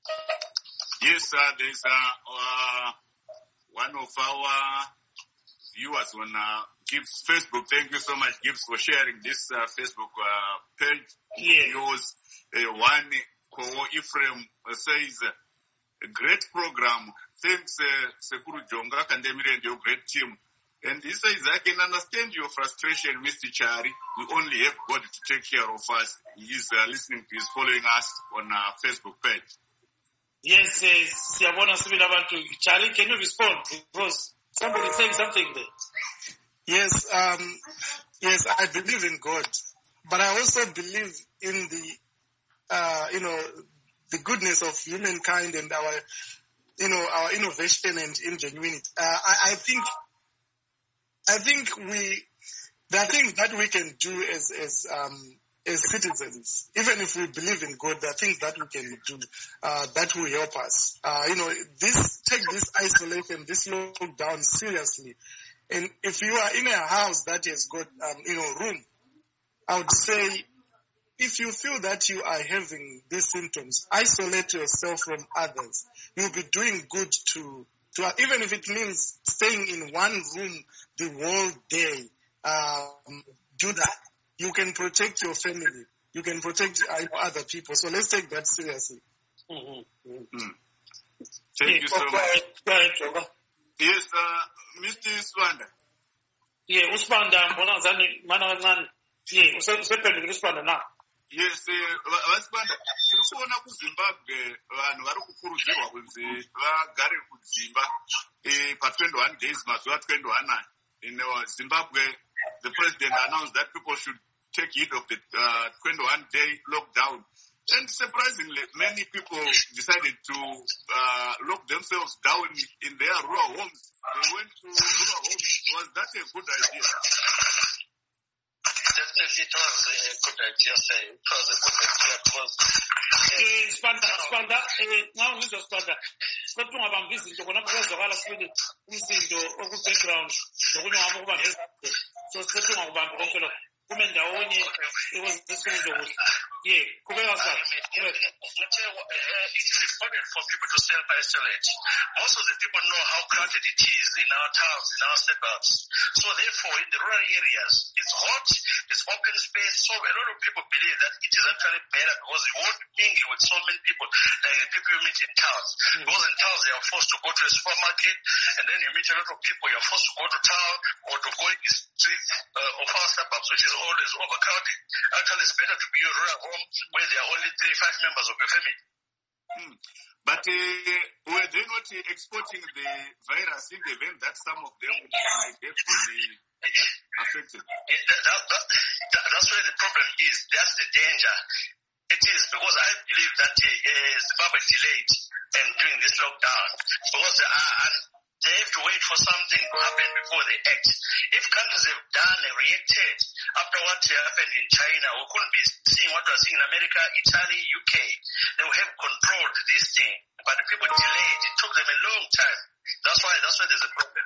Yes, uh, there's uh, uh, one of our viewers on uh, Gibbs Facebook. Thank you so much, Gibbs, for sharing this uh, Facebook uh, page. Yeah. Yours, uh, one Kowo Ephraim uh, says, uh, a great program. Thanks, uh, Sekuru Jonga, Kandemire and your great team. And he says, I can understand your frustration, Mister Chari. We only have God to take care of us. He's uh, listening to, he's following us on our Facebook page. Yes, yes, siyabona sibili abantu. Charlie, can you respond? Because somebody is saying something there. Yes, um, yes, I believe in God, but I also believe in the, uh, you know, the goodness of humankind and our, you know, our innovation and ingenuity. Uh, I, I think, I think we, there are things that we can do as, as, um, as citizens, even if we believe in God, there are things that we can do, uh, that will help us. Uh, you know, this, take this isolation, this lockdown seriously. And if you are in a house that has got, um, you know, room, I would say, if you feel that you are having these symptoms, isolate yourself from others. You'll be doing good to, to even if it means staying in one room the whole day. Um, do that. You can protect your family. You can protect uh, other people. So let's take that seriously. Mm-hmm. Mm. Thank you so much. Go ahead, Jonga. Yes, uh, Mister Swanda. Yeah, uSibanda mbona ngazani mana kancane. Yeah, usephendukile uSibanda na. Yes, vasibanda tiri kuona kuZimbabwe vanhu vari kukurudzirwa kunzi vagare kudzimba pa twenty-one days mazuva twenty-one. In uh, Zimbabwe, the president announced that people should take heed of the uh, twenty-one day lockdown. And surprisingly, many people decided to uh, lock themselves down in their rural homes. They went to rural homes. Was that a good idea? Definitely it was a good idea, say. It was a good idea because... Eh, Spanda, Spanda, eh, now we just Spanda. Stop to have a visit to one of those of us with the background. The woman of one is so stop to have one of the women that only it was this was yeah, come on, sir. It's important for people to self-isolate. Most of the people know how crowded it is in our towns, in our suburbs. So therefore, in the rural areas, it's hot, it's open space. So a lot of people believe that it is actually better because you won't mingle with so many people like the people you meet in towns. Mm-hmm. Because in towns, they are forced to go to a supermarket, and then you meet a lot of people, you're forced to go to town or to go in the streets uh, of our suburbs, which is always overcrowded. Actually, it's better to be a rural home where there are only three, five members of your family. Hmm. But uh, were they not uh, exporting the virus in the event that some of them might have been uh, affected? It, that, that, that, that's where the problem is. That's the danger. It is because I believe that uh, Zimbabwe delayed and during this lockdown because uh, and they have to wait for something to happen before they act. If countries have done and reacted after what happened in China, we couldn't be seeing what we're seeing in America, Italy, U K. They would have controlled this thing. But the people delayed. It took them a long time. That's why, that's why there's a problem.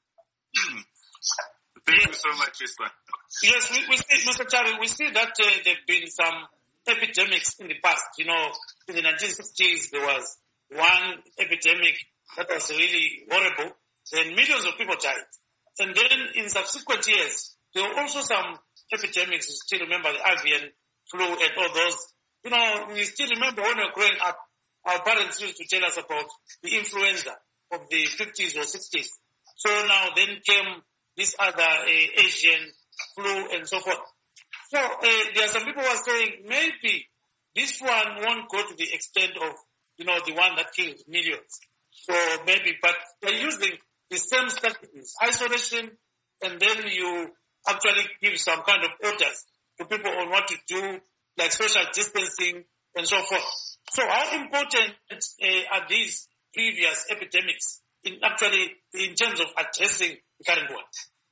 Hmm. Thank you so much, Isma. Yes, we, we see, Mister Chari, we see that uh, there have been some epidemics in the past. You know, in the nineteen sixties, there was one epidemic that was really horrible, and millions of people died. And then in subsequent years, there were also some epidemics. You still remember the avian flu and all those. You know, we still remember when we were growing up, our parents used to tell us about the influenza of the fifties or sixties. So now then came this other uh, Asian flu and so forth. So uh, there are some people who are saying maybe this one won't go to the extent of, you know, the one that killed millions. So maybe, but they're using the same strategies, isolation, and then you actually give some kind of orders to people on what to do, like social distancing and so forth. So how important uh, are these previous epidemics in actually in terms of addressing the current one?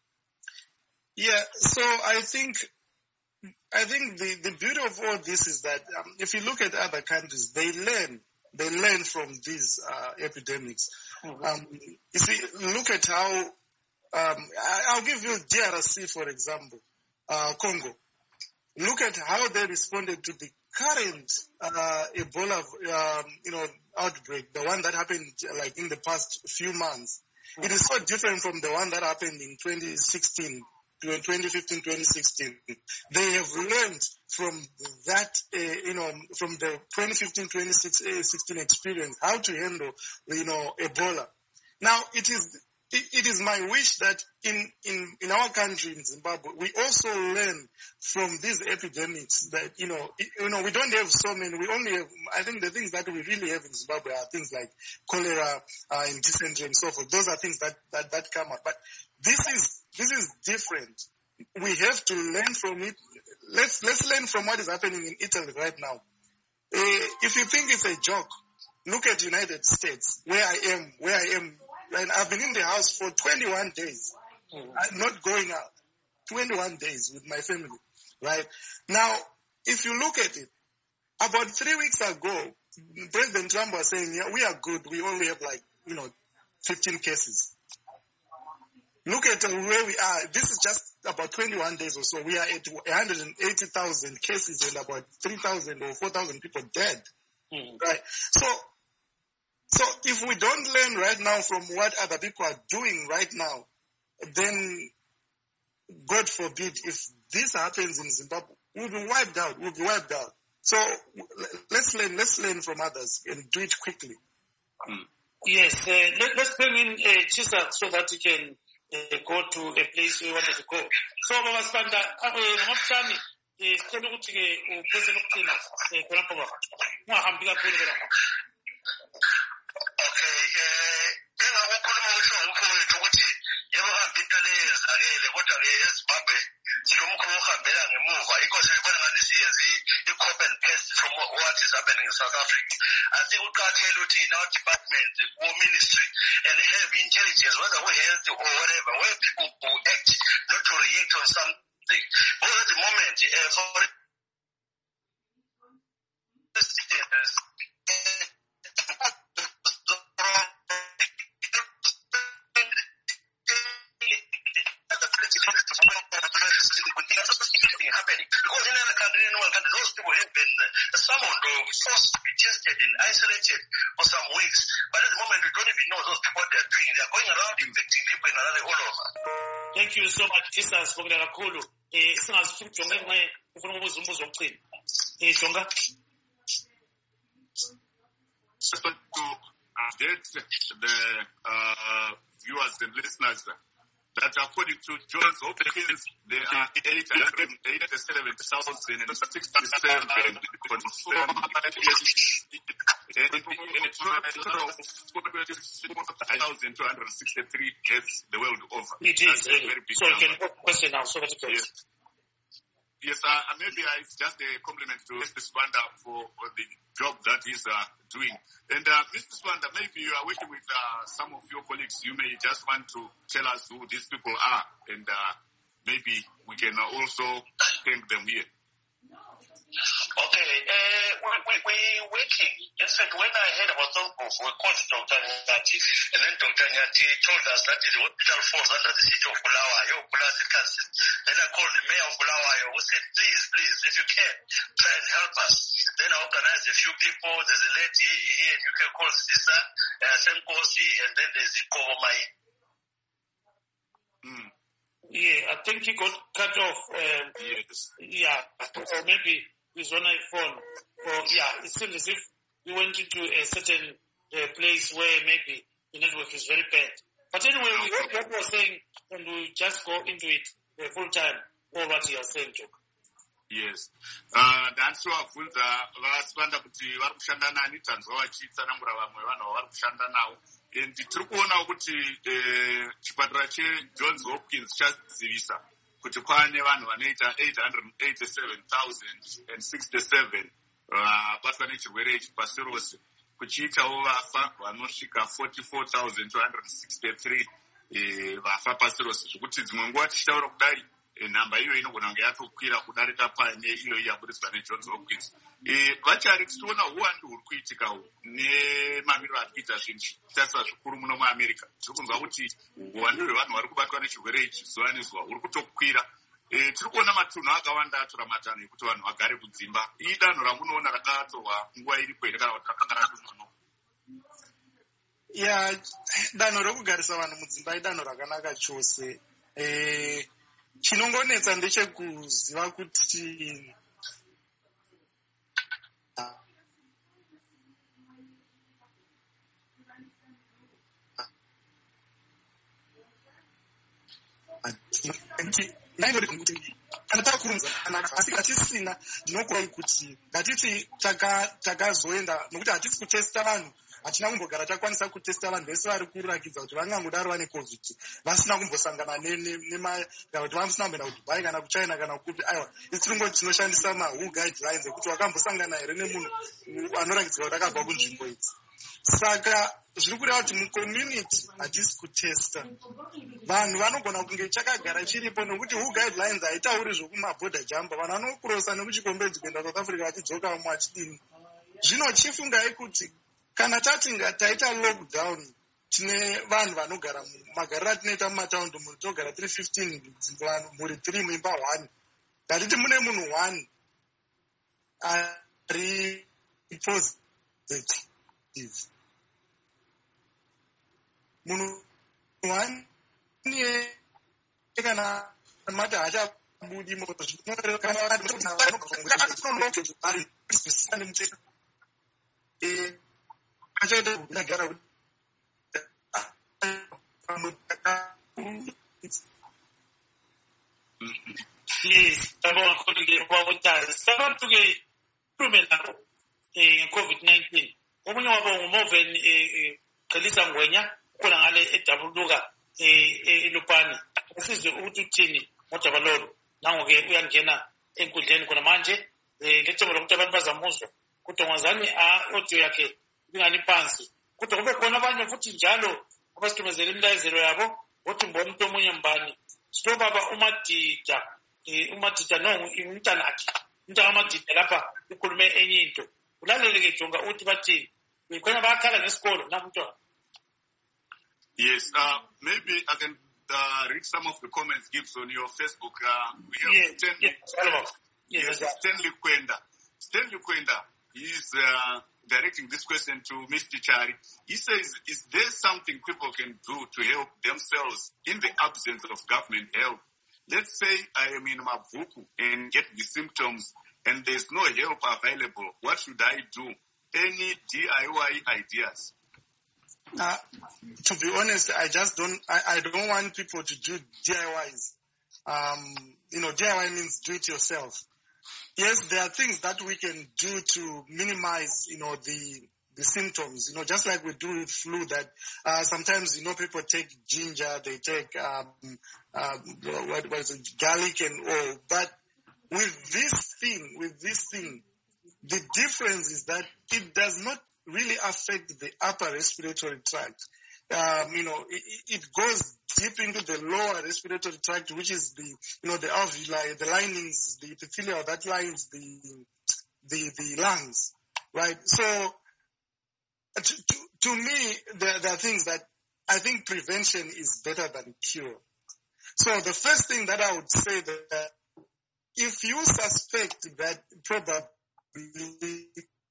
Yeah, so I think I think the, the beauty of all this is that um, if you look at other countries, they learn they learn from these uh, epidemics. Mm-hmm. Um, you see, look at how um, I, I'll give you D R C for example, uh, Congo. Look at how they responded to the current uh, Ebola, um, you know, outbreak, the one that happened like in the past few months. Mm-hmm. It is so different from the one that happened in twenty sixteen. twenty fifteen, twenty sixteen. They have learned from that, uh, you know, from the twenty fifteen, twenty sixteen experience, how to handle, you know, Ebola. Now, it is, it, it is my wish that in, in, in our country, in Zimbabwe, we also learn from these epidemics that, you know, it, you know, we don't have so many, we only have, I think the things that we really have in Zimbabwe are things like cholera uh, and dysentery and so forth. Those are things that, that, that come up. But this is, This is different. We have to learn from it. Let's let's learn from what is happening in Italy right now. Uh, if you think it's a joke, look at the United States, where I am, where I am. And I've been in the house for twenty-one days, mm. I'm not going out. twenty-one days with my family, right? Now, if you look at it, about three weeks ago, President Trump was saying, yeah, we are good. We only have like, you know, fifteen cases. Look at where we are. This is just about twenty-one days or so. We are at one hundred eighty thousand cases and about three thousand or four thousand people dead. Mm. Right? So, so if we don't learn right now from what other people are doing right now, then God forbid if this happens in Zimbabwe, we'll be wiped out. We'll be wiped out. So let's learn, let's learn from others and do it quickly. Mm. Yes, uh, let, let's bring in uh, Chisa so that we can Uh, go to a place we wanted to go. So Baba Sibanda, ngomhlanje sicela ukuthi ke uphese lokugcina khonapho baba. Ungahambi kakhulu ke lapha. Okay, eh engakukhuluma usho umfowethu ukuthi yebo hamba into leyenzakele kodwa ke eZimbabwe sinomkhulu ohambela ngemuva inkosi ibona ngani siyenzi i-copy and paste from what is happening in South Africa. I think uqathele ukuthi in our department or ministry and have intelligence whether we health or whatever where people who act not to react on something. But at the moment uh, for happening because in other countries, in one country, those people have been summoned or forced to be tested and isolated for some weeks. But at the moment, we don't even know those people what they're doing. They're going around infecting people in another all over. Thank you so much, Jesus. Bongela kakhulu. Eh, singazifuthi jonge nxa ufuna ukubuza umbuzo wokugcina. Eh, jonga. Just want to update the uh, viewers and listeners that according to Johns Hopkins, there are eight hundred eighty-seven thousand sixty-seven confirmed cases and two hundred sixty-three deaths the world over. It is really. Very big so you can question now. So that's yes. Yes, uh, maybe uh, it's just a compliment to Mister Sibanda for, for the job that he's uh, doing. And uh, Mister Sibanda, maybe you are working with uh, some of your colleagues. You may just want to tell us who these people are, and uh, maybe we can also thank them here. Okay, uh, we, we, we're working. In fact, when I heard about Zongo, we called Doctor Nyati, and then Doctor Nyati told us that the hospital falls under the city of Bulawayo, Bulawayo Council. Then I called the mayor of Bulawayo, who said, please, please, if you can, try and help us. Then I organized a few people. There's a lady here, you can call Sister, uh, Senkosi, and then there's Ikomai. Mm. Yeah, I think he got cut off. Um, yes. Yeah, or maybe he's on a phone. Or yeah, it seems as if we went into a certain uh, place where maybe the network is very bad. But anyway, we heard what you were saying, and we just go into it uh, full time. All what you are saying, Joe. Yes. Uh, ndandisovabvunza vasibanda kuti vari kushanda nani tanzwa vachitsanangura vamwe vanhu vavari kushanda navo. And tiri kuonawo kuti chipatara cheJohns Hopkins chazivisa kuti kwaane vanhu vanoita eight hundred eighty-seven thousand sixty-seven vabatwa nechirwere ichi pasi rose. kuchiitawo vafa vanosvika forty-four thousand two hundred sixty-three vafa pasi rose, zvekuti dzimwe nguva tichitaura kudai nhamba iyo inogona kunge yatokwira kudarika pane iyo yaburiswa neJohns Hopkins. Vachari tichiona uwandu huri kuitika nemamiriro ari kuita zvinhu zvichitarisa zvikuru muno muAmerica. Tiri kunzwa kuti uwandu hwevanhu vari kubatwa nechirwere ichi zuva nezuva huri kutokwira. Tiri kuona matunhu akawanda atora matanho ekuti vanhu vagare kudzimba. Ii danho ramunoona rakatorwa nguva iripo here kana kuti rakanga ratononoka? Ya, danho rokugarisa vanhu mudzimba idanho rakanaka chose. Eh, chinongonetsa ndechekuziva kuti kana takurunza asi hatisina ndinokurai kuti ngatiti takazoenda nokuti hatisi kutesta vanhu, hatina kumbogara takwanisa kutesta vanhu vese vari kurakidza kuti vangangodaro vane covid vasina kumbosangana kuti vasina kumboenda kuDubai kana kuChina kana kupi. Aiwa, itiringoti tinoshandisa mawho guidelines ekuti wakambosangana here nemunhu anorakidza kuti akabva kunzvimbo idzi. Saka zviri kureva kuti mucommunity hatisi kutesta vanhu, vanogona kunge chakagara chiripo nokuti who guidelines haitauri zvokumaborder jumper, vanhu vanokurosa nekuchikombedzi kuenda South Africa vachidzoka vamwe vachidini. Zvino chifungai kuti kana tatinga taita lockdown tine vanhu vanogara magariro atinoita mumataundi muri togara tiri fifteen vanhu muri three muimba one, ngatiti mune munhu one ari positive, munhu one niye kana mata hachabudi moto Yes, tabonga kolege kwabutali. Sabatuke prumela eh COVID nineteen. Omunye wabo ngumoven eh Khalisa Ngwenya khona ngale edabuluka eh eLupani. Asizwe ukuthi uthini ngoJabalolo. Nangoke uyangena enkundleni khona manje eh ngethemba ukuthi abantu bazamuzwa. Kodwa ngazani a audio yakhe ingani phansi. Kodwa kube khona abanye futhi njalo abasitumezela imlayezelo yabo othi mbona umuntu omunye mbani. Sito baba uMadida eh uMadida no umntana akhe. Umntana uMadida lapha ukhulume enye into. Ulaleleke jonga uthi bathi khona bakhala ngesikolo namntwana. Yes, uh, maybe I can uh, read some of the comments gives on your Facebook. Uh, we have Yes, Stanley, yes, yes, yes, Stanley Kwenda. Stanley Kwenda is uh, directing this question to Mister Chari. He says, is there something people can do to help themselves in the absence of government help? Let's say I am in Mavuku and get the symptoms and there's no help available. What should I do? Any D I Y ideas? Uh, to be honest, I just don't, I, I don't want people to do D I Ys. Um, you know, D I Y means do it yourself. Yes, there are things that we can do to minimize, you know, the, the symptoms, you know, just like we do with flu that, uh, sometimes, you know, people take ginger, they take, um, um, what, what is it, garlic and all. But with this thing, with this thing, the difference is that it does not really affect the upper respiratory tract. Um, you know, it, it goes deep into the lower respiratory tract, which is the, you know, the alveoli, the linings, the epithelial that lines the, the, the lungs, right? So, to, to, to me, there, there are things that I think prevention is better than cure. So the first thing that I would say that if you suspect that probably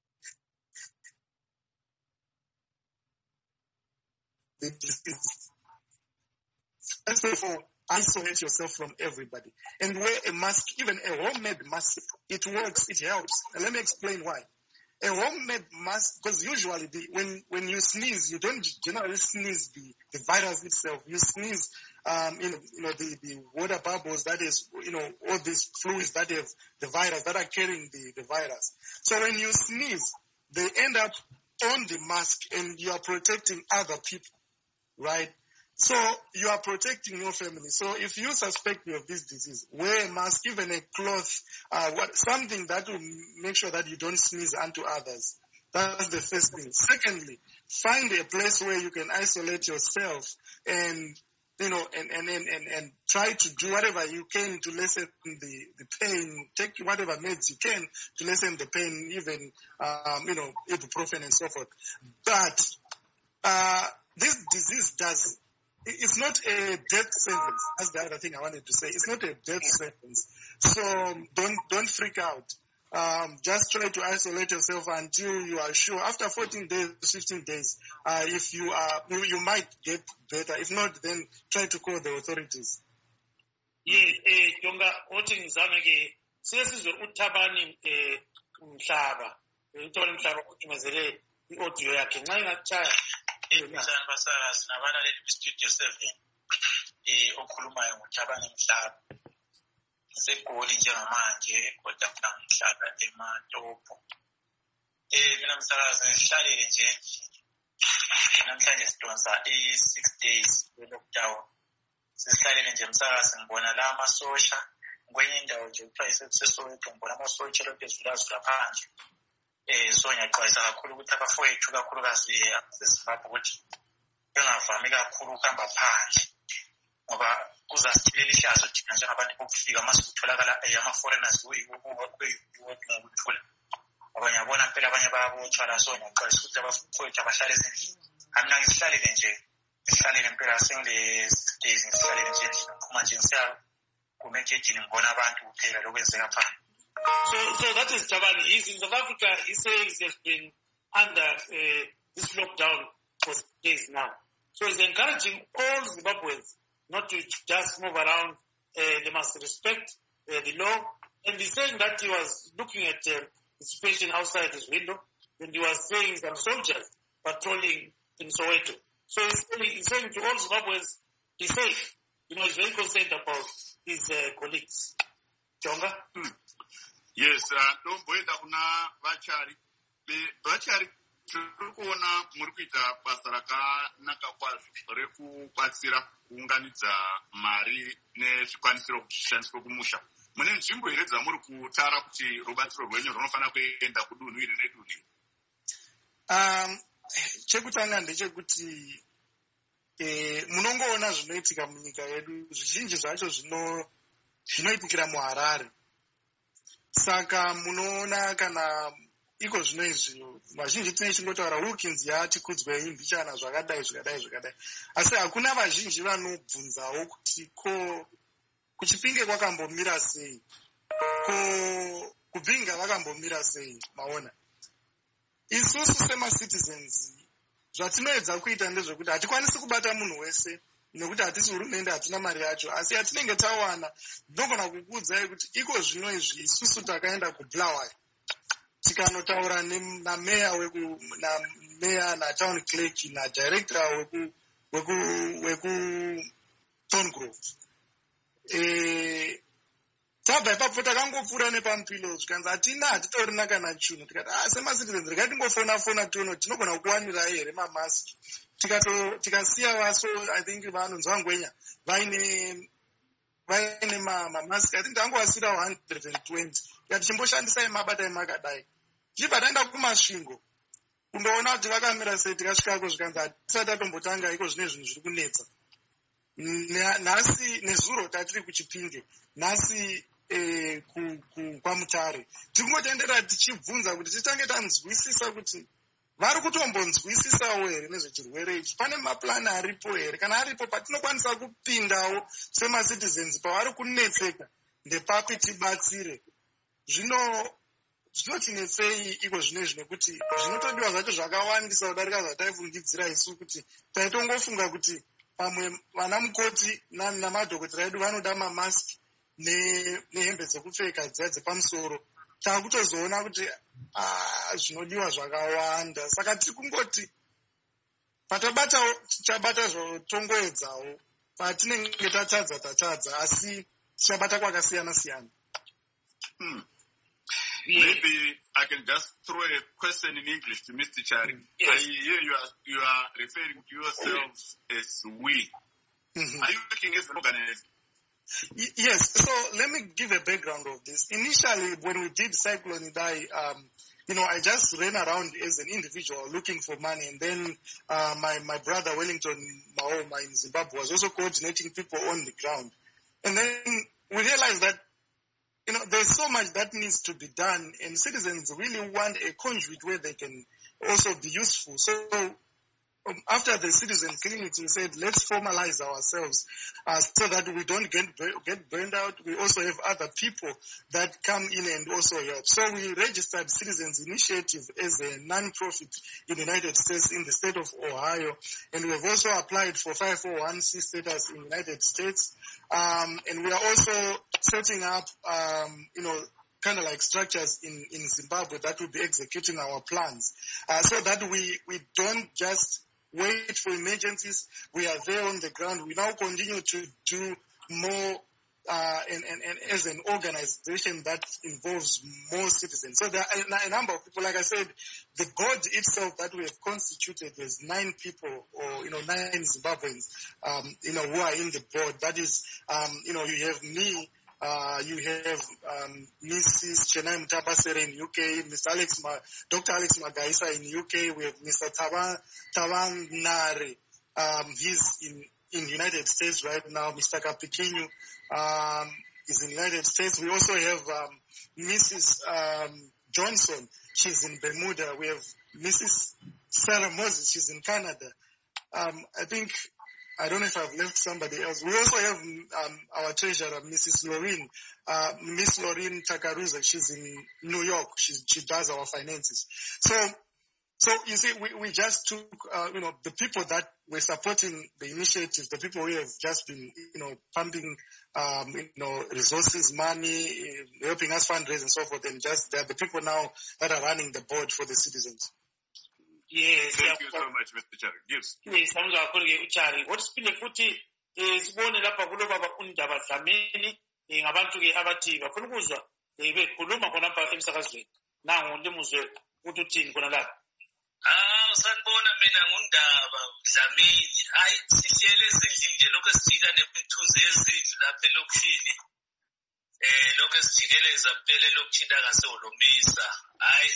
the disease, first of all, isolate yourself from everybody and wear a mask, even a homemade mask. It works, it helps. And let me explain why. A homemade mask, because usually the, when, when you sneeze, you don't generally sneeze the, the virus itself. You sneeze, um, you know, you know the, the water bubbles, that is, you know, all these fluids that have the virus, that are carrying the, the virus. So when you sneeze, they end up on the mask and you are protecting other people, right? So you are protecting your family. So if you suspect you have this disease, wear a mask, even a cloth, uh, what, something that will make sure that you don't sneeze onto others. That's the first thing. Secondly, find a place where you can isolate yourself and, you know, and, and, and, and, and try to do whatever you can to lessen the, the pain. Take whatever meds you can to lessen the pain, even, um, you know, ibuprofen and so forth. But uh, this disease does, it's not a death sentence. That's the other thing I wanted to say. It's not a death sentence. So don't don't freak out. Um, just try to isolate yourself until you are sure. After fourteen days, fifteen days, uh, if you are, you, you might get better. If not, then try to call the authorities. Yeah, eh, Jonga, othi ngizame ke sesizwe uThabani eh umhlaba. UThabani umhlaba uthumezele i-audio yakhe nxa ingachaya. Emizana basakazi nabalaleli bestudio seven eh okhulumayo nguThabani Mhlaba. Segoli njengamanje kodwa ngihlala eMatopo. Eh mina msakazi ngihlalele nje namhlanje sidonsa i six days lockdown. Sihlalele nje msakazi ngibona la amasosha kwenye indawo nje kuthiwa iseSoweto ngibona amasosha lokhu ezulazula phansi. Eh so ngiyaxwayisa kakhulu ukuthi abafowethu kakhulukazi abasesifapo ukuthi bengavami kakhulu ukuhamba phandle ngoba kuzasithilela ihlazo thina njengabantu bokufika masitholakala ama-foreigners kuyikuthula ngoba ngiyabona phela abanye bayabotshwa la so ngiyaxwayisa ukuthi abafowethu abahlale ezindlini. Mina ngisihlalele nje ngisihlalele impela sengile six days ngisihlalele nje ngiphuma nje ngisiya kumejejini ngibona abantu kuphela lokwenzeka phandle. So, so that is Thabani. He's in South Africa. He says he has been under uh, this lockdown for days now. So he's encouraging all Zimbabweans not to just move around. Uh, they must respect uh, the law. And he's saying that he was looking at uh, the situation outside his window, and he was seeing some soldiers patrolling in Soweto. So he's, he's saying to all Zimbabweans, be safe. You know, he's very concerned about his uh, colleagues. Jonga? Hmm. Yes, ndomboenda uh, kuna vachari. Vachari tiri kuona muri kuita basa rakanaka kwazvo rekubatsira kuunganidza mari nezvikwanisiro zvishandiswa kumusha. Mune nzvimbo here dzamuri kutaura kuti rubatsiro rwenyu runofanira kuenda kudunhu iri nedunhu iri? Um, chekutanga ndechekuti eh, munongoona zvinoitika munyika yedu, zvizhinji zvacho zvino zvinoitikira muHarare. Saka munoona kana iko zvino izvi vazhinji tinenge chingotaura Wilkins yatikudzwei mbichana zvakadai zvakadai zvakadai, asi hakuna vazhinji vanobvunzawo kuti ko kuChipinge kwakambomira sei, ko kuBinga vakambomira sei. Maona isusu sema-citizens zvatinoedza kuita ndezvekuti hatikwanisi kubata munhu wese nekuti hatisi hurumende, hatina mari yacho, asi yatinenge tawana ndinogona kukuudzai kuti iko zvino izvi isusu takaenda kuBulawayo tikanotaura nameya weku nameya natown clerk nadirector weku weku weku Thorngrove. Eh tabva ipapo takangopfuura nepamupilo zvikanzi hatina hatitorina kana chinhu. Tikati ah sema-citizens regai tingofona fona tione tinogona kuwanira here mamaski. Tikato tikasiya vaso I think vanonzwa ngwenya vaine vaine mamaski I think tangowasira one hundred twenty. Tikati chimboshandisai mabatai makadai. Chibva taenda kumasvingo kundoona kuti vakamira sei. Tikasvikako zvikanzi hatisati tatombotanga iko zvine zvinhu zviri kunetsa. Nhasi nezuro tatiri kuChipinge, nhasi eh, kwaMutare. Tingotenderera tichibvunza kuti titange tanzwisisa kuti vari kutombonzwisisawo here nezvechirwere ichi. Pane maplani aripo here? Kana aripo patinokwanisa kupindawo sema-citizens pavari kunetseka ndepapi tibatsire. Zvino zvinotinetsei iko zvine zvine kuti zvinotodiwa zvacho zvakawandisa kudarika zvataifungidzira isu kuti taitongofunga kuti pamwe vana mukoti namadhokotera edu vanoda mamaski nehembe dzekupfeka dziya dzepamusoro. Takutozoona kuti ah zvinodiwa zvakawanda. Saka tiri kungoti patabatawo tichabata zvotongoedzawo, patinenge tatadza tatadza, asi tichabata kwakasiyana siyana. Hmm. Maybe I can just throw a question in English to Mister Chari. Yes. I hear you are, you are referring to yourselves as we. Mm-hmm. Are you working as an organization? Y- yes. So let me give a background of this. Initially, when we did Cyclone Idai, um, you know, I just ran around as an individual looking for money. And then uh, my, my brother, Wellington Mahoma in Zimbabwe, was also coordinating people on the ground. And then we realized that, you know, there's so much that needs to be done, and citizens really want a conduit where they can also be useful. So um, after the citizen clinics, we said, let's formalize ourselves uh, so that we don't get get burned out. We also have other people that come in and also help. So we registered Citizens Initiative as a non-profit in the United States, in the state of Ohio, and we have also applied for five oh one c status in the United States. Um, and we are also setting up, um, you know, kind of like structures in, in Zimbabwe that will be executing our plans, uh, so that we, we don't just wait for emergencies. We are there on the ground. We now continue to do more, uh, and, and, and as an organization that involves more citizens. So there are a, a number of people, like I said, the board itself that we have constituted is nine people, or, you know, nine Zimbabweans, um, you know, who are in the board. That is, um, you know, you have me, Uh, you have um, Missus Chenai Mutabasere in U K, Mister Alex, Ma- Doctor Alex Magaisa in U K. We have Mister Tabang Tabang Nare. Um, he's in in United States right now. Mister Kapikinyu um, is in United States. We also have um, Missus Um, Johnson. She's in Bermuda. We have Missus Sarah Moses. She's in Canada. Um, I think. I don't know if I've left somebody else. We also have um, our treasurer, Missus Lorraine, uh, Miss Lorraine Takaruza. She's in New York. She's, she does our finances. So, so you see, we, we just took, uh, you know, the people that were supporting the initiative, the people who have just been, you know, pumping, um, you know, resources, money, helping us fundraise and so forth, and just they're the people now that are running the board for the citizens. Yes, Thank you so much, Mister Chari. Yes. Yes, sibonga kakhulu ke uChari. Kodwa siphinde futhi eh sibone lapha kulo baba uNdaba Dlamini eh ngabantu ke abathi bafuna ukuzwa eh bekhuluma khona lapha emsakazweni. Nangu limuzwe ukuthi uthini khona lapha. Ah, usanibona mina nguNdaba Dlamini. Hayi sihlele ezindlini nje lokho sijika nemithunzi yezindlu lapha elokushini. Eh lokho sijikeleza phela lokuthinta ngaseholomisa. Hayi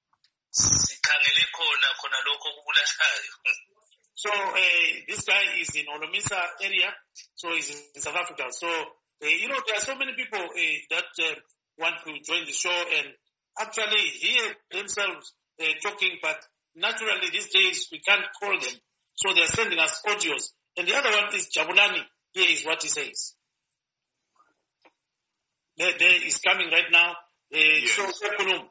sikhangele khona khona lokho kubulahlayo. So uh, this guy is in Olomisa area, so he's in South Africa. So uh, you know, there are so many people uh, that uh, want to join the show, and actually hear themselves uh, talking, but naturally these days we can't call them, so they're sending us audios. And the other one is Jabulani. Here is what he says. There, there is coming right now. Uh, yes. So Sekulum.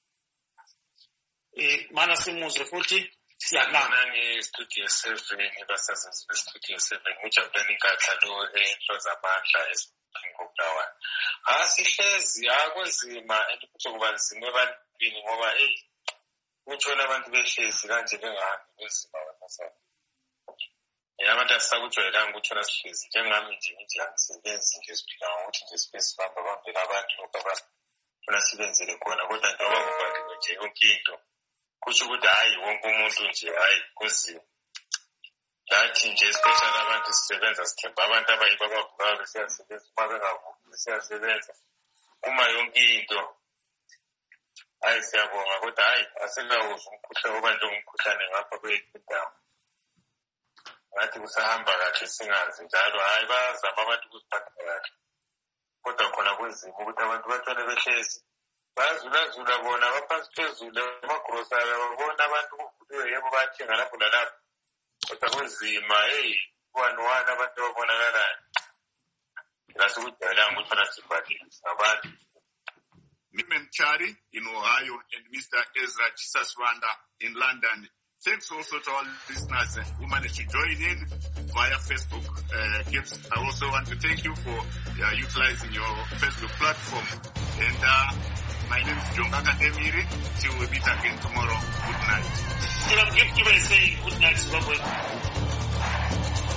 Mana simuze futhi siyanana ngi-studio seven basazenzi be-studio seven ngujabulani nkatha lo entlo zamandla esingobulawayo. Ha sihlezi akunzima and futhi kuba nzima ebantwini ngoba hey uthola abantu behlezi kanje bengahambi bezima abanasana. Abantu asisakujwayelanga ukuthola sihlezi njengami nje ngithi angisebenzi nje siphila ngokuthi nje sibe sibamba bambela abantu abafuna sibenzele khona, kodwa njengoba ngubaliwe nje yonke into kusho ukuthi hayi wonke umuntu nje hayi kuziwe. Lathi nje especially abantu sisebenza sithemba abantu abayibo abavukayo besiyasebenza, uma bengavuki besiyasebenza. Uma yonke into hayi siyabonga, kodwa hayi asikawuzwa umkhuhlane oba nje umkhuhlane ngapha kweyindawo. Ngathi kusahamba kahle singazi njalo, hayi bayazama abantu ukuziphatha kahle, kodwa khona kunzima ukuthi abantu bathole behlezi bazulazula bona baphansi phezulu emagrosari babona abantu kuvuliwe yebo bathenga lapho lalapho, kodwa kunzima. Hey one one abantu babonakalayo ngasukujwayelanga ukuthi fana sibhadile ngabantu. Mister Chari in Ohio and Mister Ezra Chisaswanda in London. Thanks also to all listeners who managed to join in via Facebook. Uh, Gibbs, I also want to thank you for uh, utilizing your Facebook platform. And uh, my name is Jonga Kademiri. Till we meet again tomorrow. Good night. I'm going to say good night, Zimbabwe.